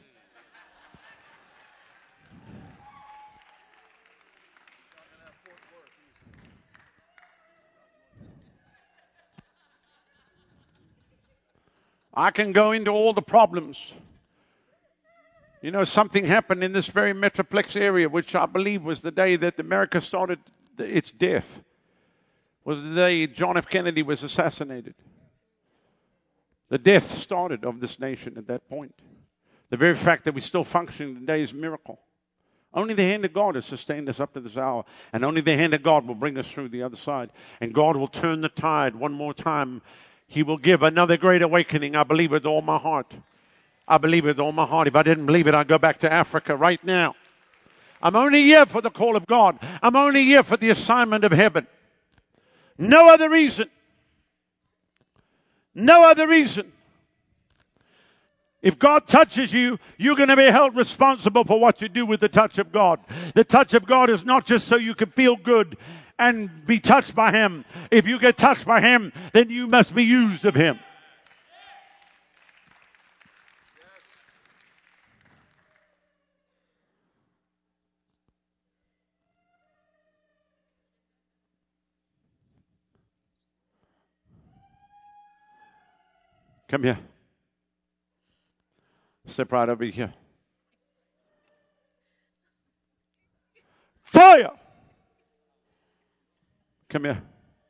I can go into all the problems. You know, something happened in this very Metroplex area, which I believe was the day that America started its death. Was the day John F. Kennedy was assassinated. The death started of this nation at that point. The very fact that we still function today is a miracle. Only the hand of God has sustained us up to this hour. And only the hand of God will bring us through the other side. And God will turn the tide one more time. He will give another great awakening. I believe with all my heart. I believe with all my heart. If I didn't believe it, I'd go back to Africa right now. I'm only here for the call of God. I'm only here for the assignment of heaven. No other reason. No other reason. If God touches you, you're going to be held responsible for what you do with the touch of God. The touch of God is not just so you can feel good and be touched by Him. If you get touched by Him, then you must be used of Him. Come here. Step right over here. Fire! Come here.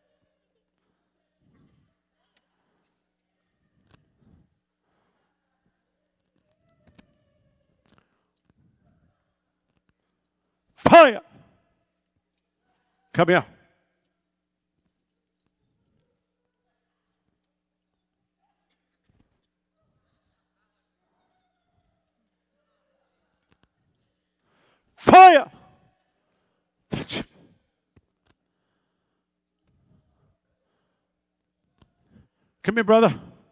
Fire! Come here. Fire! Touch him. Come here, brother.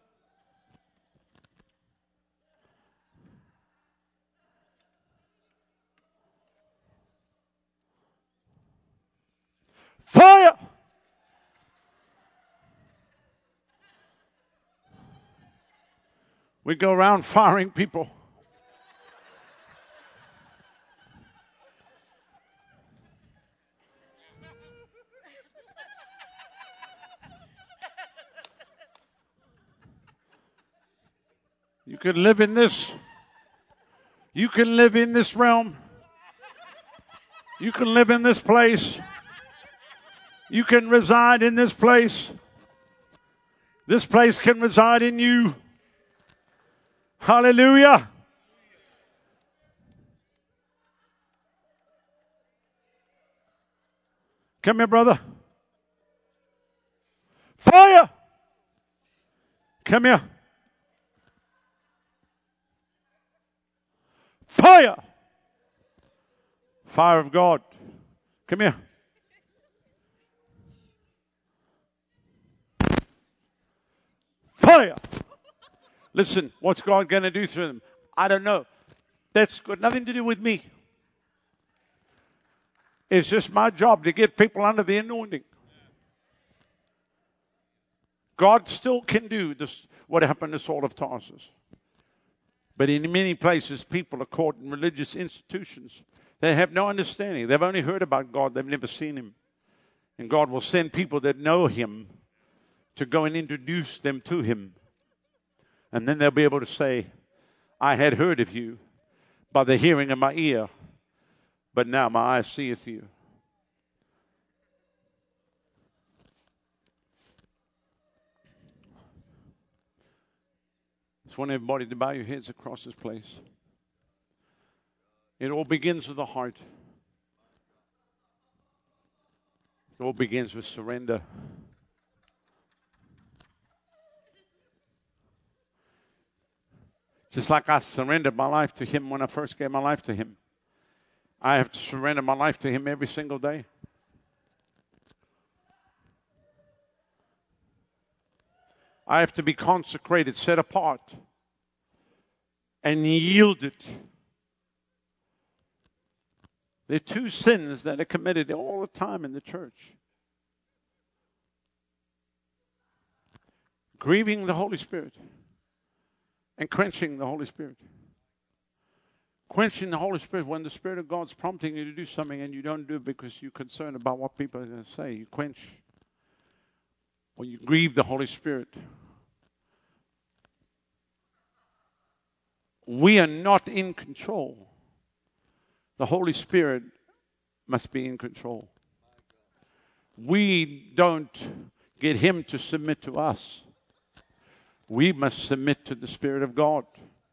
Fire! We go around firing people. You can live in this. You can live in this realm. You can live in this place. You can reside in this place. This place can reside in you. Hallelujah. Come here, brother. Fire. Come here. Fire. Fire of God. Come here. Fire. Listen, what's God going to do through them? I don't know. That's got nothing to do with me. It's just my job to get people under the anointing. God still can do this, what happened to Saul of Tarsus. But in many places, people are caught in religious institutions. They have no understanding. They've only heard about God. They've never seen Him. And God will send people that know Him to go and introduce them to Him. And then they'll be able to say, I had heard of you by the hearing of my ear, but now my eye seeth you. I just want everybody to bow your heads across this place. It all begins with the heart. It all begins with surrender. Just like I surrendered my life to Him when I first gave my life to Him. I have to surrender my life to Him every single day. I have to be consecrated, set apart, and yielded. There are two sins that are committed all the time in the church. Grieving the Holy Spirit and quenching the Holy Spirit. Quenching the Holy Spirit when the Spirit of God's prompting you to do something and you don't do it because you're concerned about what people are going to say. You quench. When you grieve the Holy Spirit. We are not in control. The Holy Spirit must be in control. We don't get Him to submit to us. We must submit to the Spirit of God.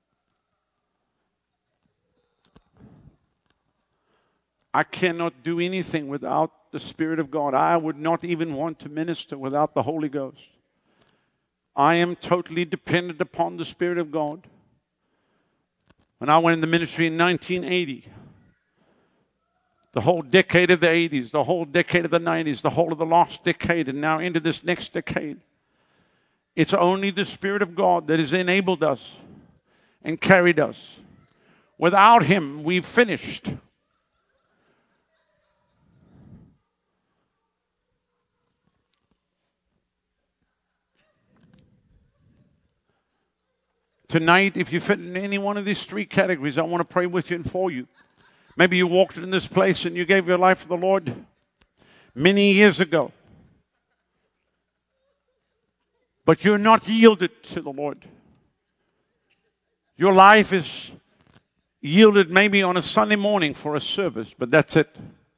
I cannot do anything without the Spirit of God. I would not even want to minister without the Holy Ghost. I am totally dependent upon the Spirit of God. When I went into ministry in nineteen eighty, the whole decade of the eighties, the whole decade of the nineties, the whole of the last decade, and now into this next decade, it's only the Spirit of God that has enabled us and carried us. Without Him, we've finished. Tonight, if you fit in any one of these three categories, I want to pray with you and for you. Maybe you walked in this place and you gave your life to the Lord many years ago. But you're not yielded to the Lord. Your life is yielded maybe on a Sunday morning for a service, but that's it.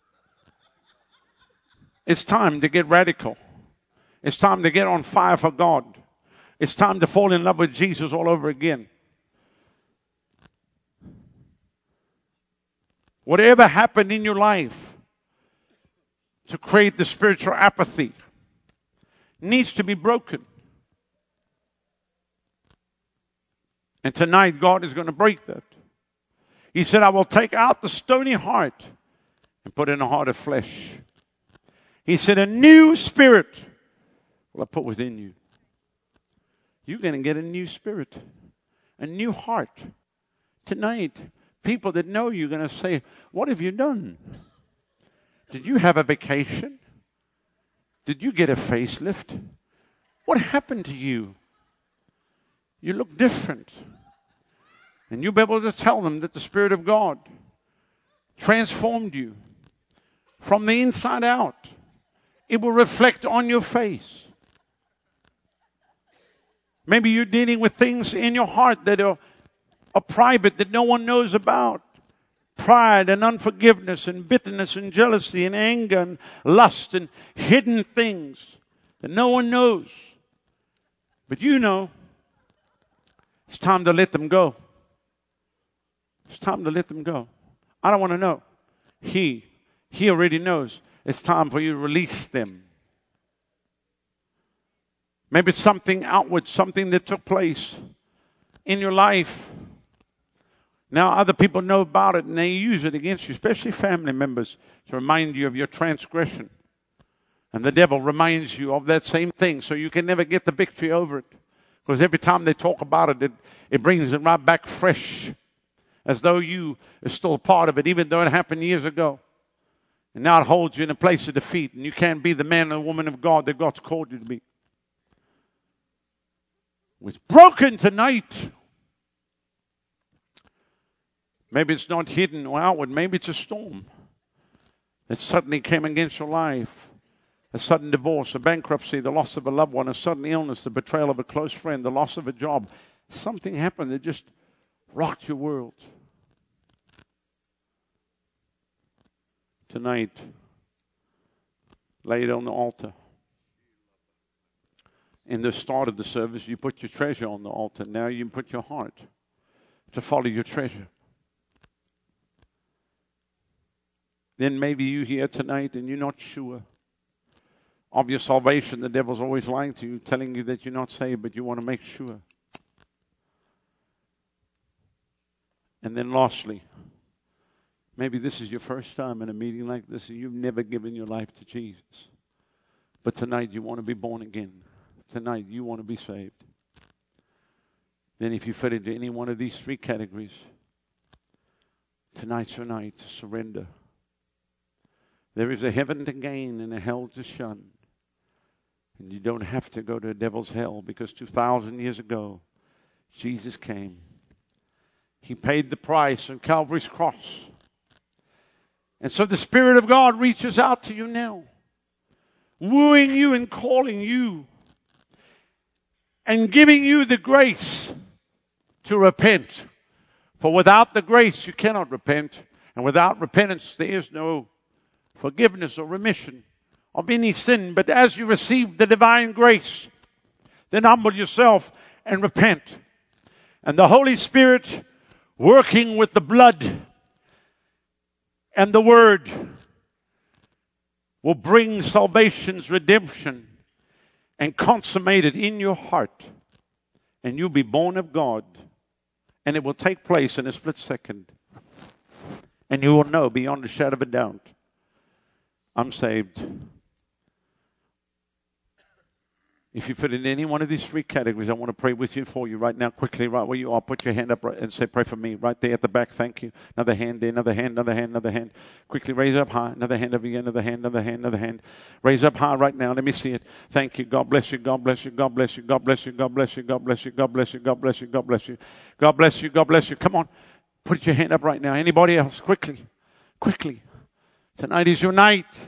It's time to get radical. It's time to get on fire for God. It's time to fall in love with Jesus all over again. Whatever happened in your life to create the spiritual apathy needs to be broken. And tonight, God is going to break that. He said, I will take out the stony heart and put in a heart of flesh. He said, a new spirit will I put within you. You're going to get a new spirit, a new heart. Tonight, people that know you are going to say, what have you done? Did you have a vacation? Did you get a facelift? What happened to you? You look different. And you'll be able to tell them that the Spirit of God transformed you from the inside out. It will reflect on your face. Maybe you're dealing with things in your heart that are, are private, that no one knows about. pride and unforgiveness and bitterness and jealousy and anger and lust and hidden things that no one knows. But you know, it's time to let them go. It's time to let them go. I don't want to know. He, he already knows. It's time for you to release them. Maybe it's something outward, something that took place in your life. Now other people know about it and they use it against you, especially family members, to remind you of your transgression. And the devil reminds you of that same thing so you can never get the victory over it. Because every time they talk about it, it, it brings it right back fresh, as though you are still part of it, even though it happened years ago. And now it holds you in a place of defeat, and you can't be the man or woman of God that God's called you to be. It's broken tonight. Maybe it's not hidden or outward. Maybe it's a storm that suddenly came against your life. A sudden divorce, a bankruptcy, the loss of a loved one, a sudden illness, the betrayal of a close friend, the loss of a job. Something happened that just rocked your world. Tonight, lay it on the altar. In the start of the service, you put your treasure on the altar. Now you put your heart to follow your treasure. Then maybe you here tonight and you're not sure of your salvation. The devil's always lying to you, telling you that you're not saved, but you want to make sure. And then lastly, maybe this is your first time in a meeting like this and you've never given your life to Jesus. But tonight you want to be born again. Tonight you want to be saved. Then if you fit into any one of these three categories, tonight's your night to surrender. There is a heaven to gain and a hell to shun. And you don't have to go to the devil's hell, because two thousand years ago, Jesus came. He paid the price on Calvary's cross. And so the Spirit of God reaches out to you now, wooing you and calling you and giving you the grace to repent. For without the grace, you cannot repent. And without repentance, there is no forgiveness or remission of any sin. But as you receive the divine grace, then humble yourself and repent. And the Holy Spirit, working with the blood and the Word, will bring salvation's redemption and consummate it in your heart. And you'll be born of God. And it will take place in a split second. And you will know beyond a shadow of a doubt, I'm saved. If you fit in any one of these three categories, I want to pray with you and for you right now, quickly, right where you are. Put your hand up and say, pray for me. Right there at the back, thank you. Another hand there, another hand, another hand, another hand. Quickly raise up high. Another hand over here, another hand, another hand, another hand. Raise up high right now. Let me see it. Thank you. God bless you. God bless you. God bless you. God bless you. God bless you. God bless you. God bless you. God bless you. God bless you. God bless you. God bless you. Come on. Put your hand up right now. Anybody else? Quickly. Quickly. Tonight is your night.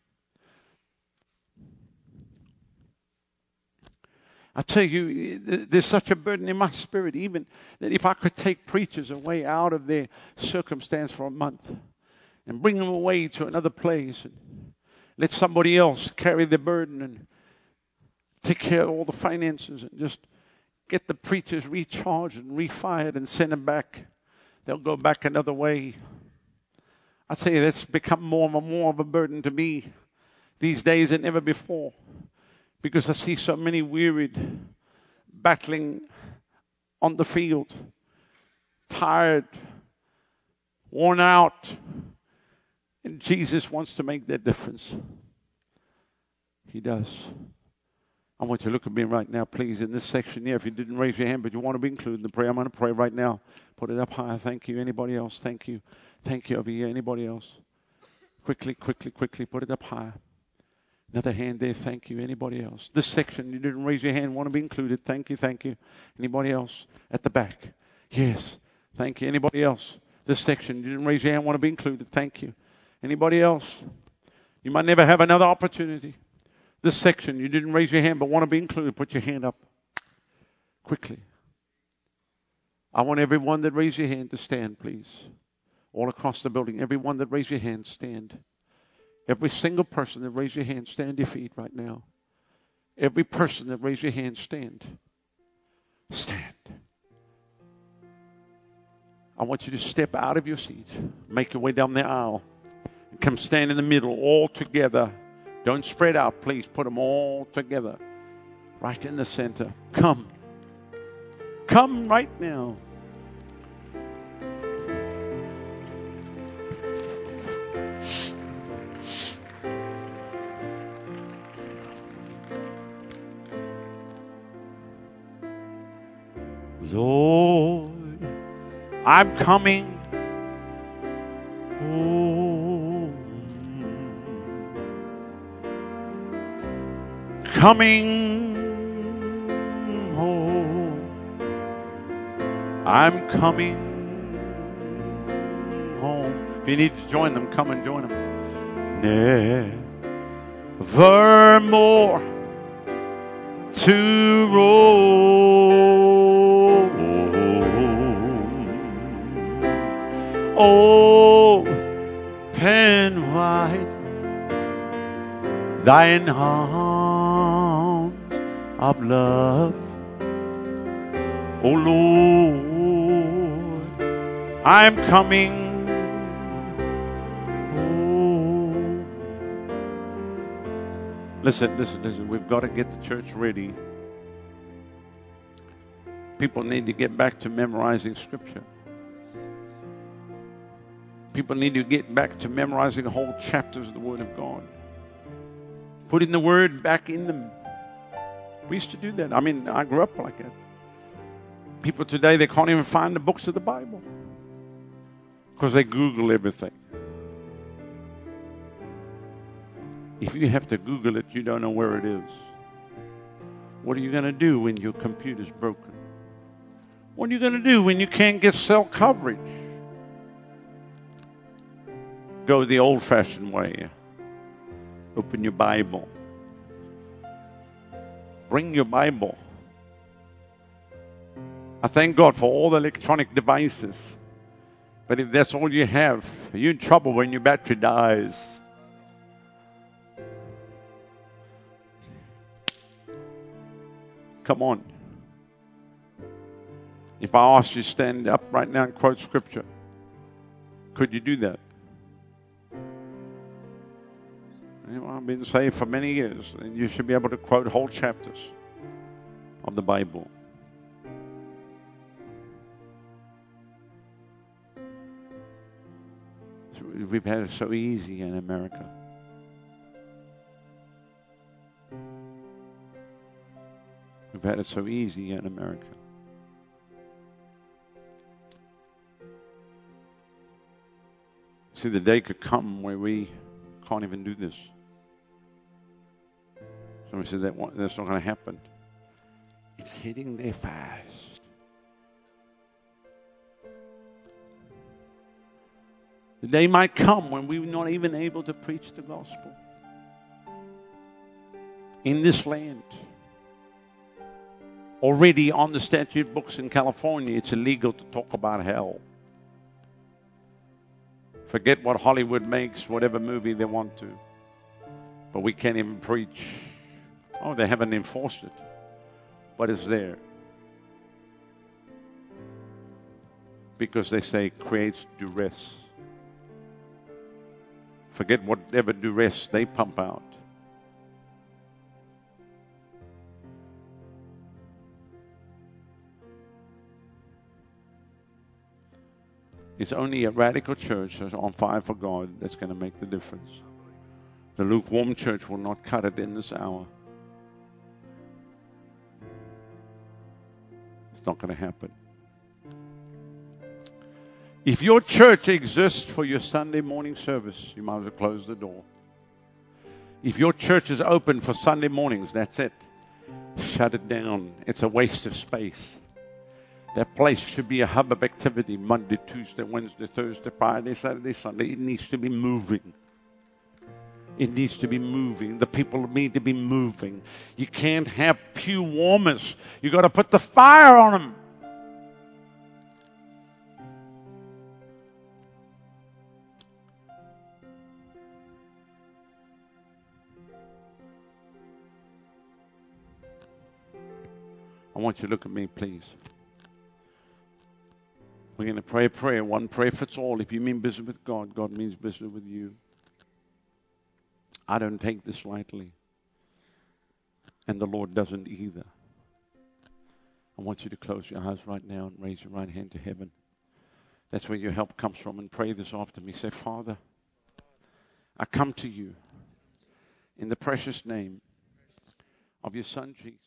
I tell you, there's such a burden in my spirit, even that if I could take preachers away out of their circumstance for a month and bring them away to another place and let somebody else carry the burden and take care of all the finances and just get the preachers recharged and refired and send them back, they'll go back another way. I tell you, that's become more and more of a burden to me these days than ever before. Because I see so many wearied, battling on the field, tired, worn out. And Jesus wants to make that difference. He does. I want you to look at me right now, please, in this section here. If you didn't raise your hand, but you want to be included in the prayer, I'm going to pray right now. Put it up high. Thank you. Anybody else? Thank you. Thank you over here. Anybody else? Quickly, quickly, quickly. Put it up high. Another hand there. Thank you. Anybody else? This section, you didn't raise your hand. Want to be included. Thank you. Thank you. Anybody else? At the back. Yes. Thank you. Anybody else? This section, you didn't raise your hand. Want to be included. Thank you. Anybody else? You might never have another opportunity. This section, you didn't raise your hand but want to be included. Put your hand up. Quickly. I want everyone that raised your hand to stand, please. All across the building, everyone that raised your hand, stand. Every single person that raised your hand, stand your feet right now. Every person that raised your hand, stand. Stand. I want you to step out of your seat, make your way down the aisle, and come stand in the middle all together. Don't spread out, please. Put them all together. Right in the center. Come. Come right now. Lord, I'm coming home. Coming home. I'm coming home. If you need to join them, come and join them. Nevermore to roam. Open wide thine arms of love, O Lord, I'm coming home. Listen, listen, listen. We've got to get the church ready. People need to get back to memorizing Scripture. People need to get back to memorizing whole chapters of the Word of God. Putting the Word back in them. We used to do that. I mean, I grew up like that. People today, they can't even find the books of the Bible because they Google everything. If you have to Google it, you don't know where it is. What are you going to do when your computer's broken? What are you going to do when you can't get cell coverage? Go the old-fashioned way. Open your Bible. Bring your Bible. I thank God for all the electronic devices. But if that's all you have, you're in trouble when your battery dies. Come on. If I asked you to stand up right now and quote Scripture, could you do that? You know, I've been saved for many years, and you should be able to quote whole chapters of the Bible. We've had it so easy in America. We've had it so easy in America. See, the day could come where we can't even do this. Somebody said that that's not going to happen. It's hitting there fast. The day might come when we're not even able to preach the gospel in this land. Already on the statute books in California, it's illegal to talk about hell. Forget what Hollywood makes, whatever movie they want to. But we can't even preach. Oh, they haven't enforced it. But it's there. Because they say it creates duress. Forget whatever duress they pump out. It's only a radical church that's on fire for God that's going to make the difference. The lukewarm church will not cut it in this hour. It's not going to happen. If your church exists for your Sunday morning service, you might as well close the door. If your church is open for Sunday mornings, that's it. Shut it down. It's a waste of space. That place should be a hub of activity Monday, Tuesday, Wednesday, Thursday, Friday, Saturday, Sunday. It needs to be moving. It needs to be moving. The people need to be moving. You can't have pew warmers. You got to put the fire on them. want you to look at me, please. We're going to pray a prayer. One prayer fits all. If you mean business with God, God means business with you. I don't take this lightly. And the Lord doesn't either. I want you to close your eyes right now and raise your right hand to heaven. That's where your help comes from. And pray this after me. Say, Father, I come to you in the precious name of your Son, Jesus.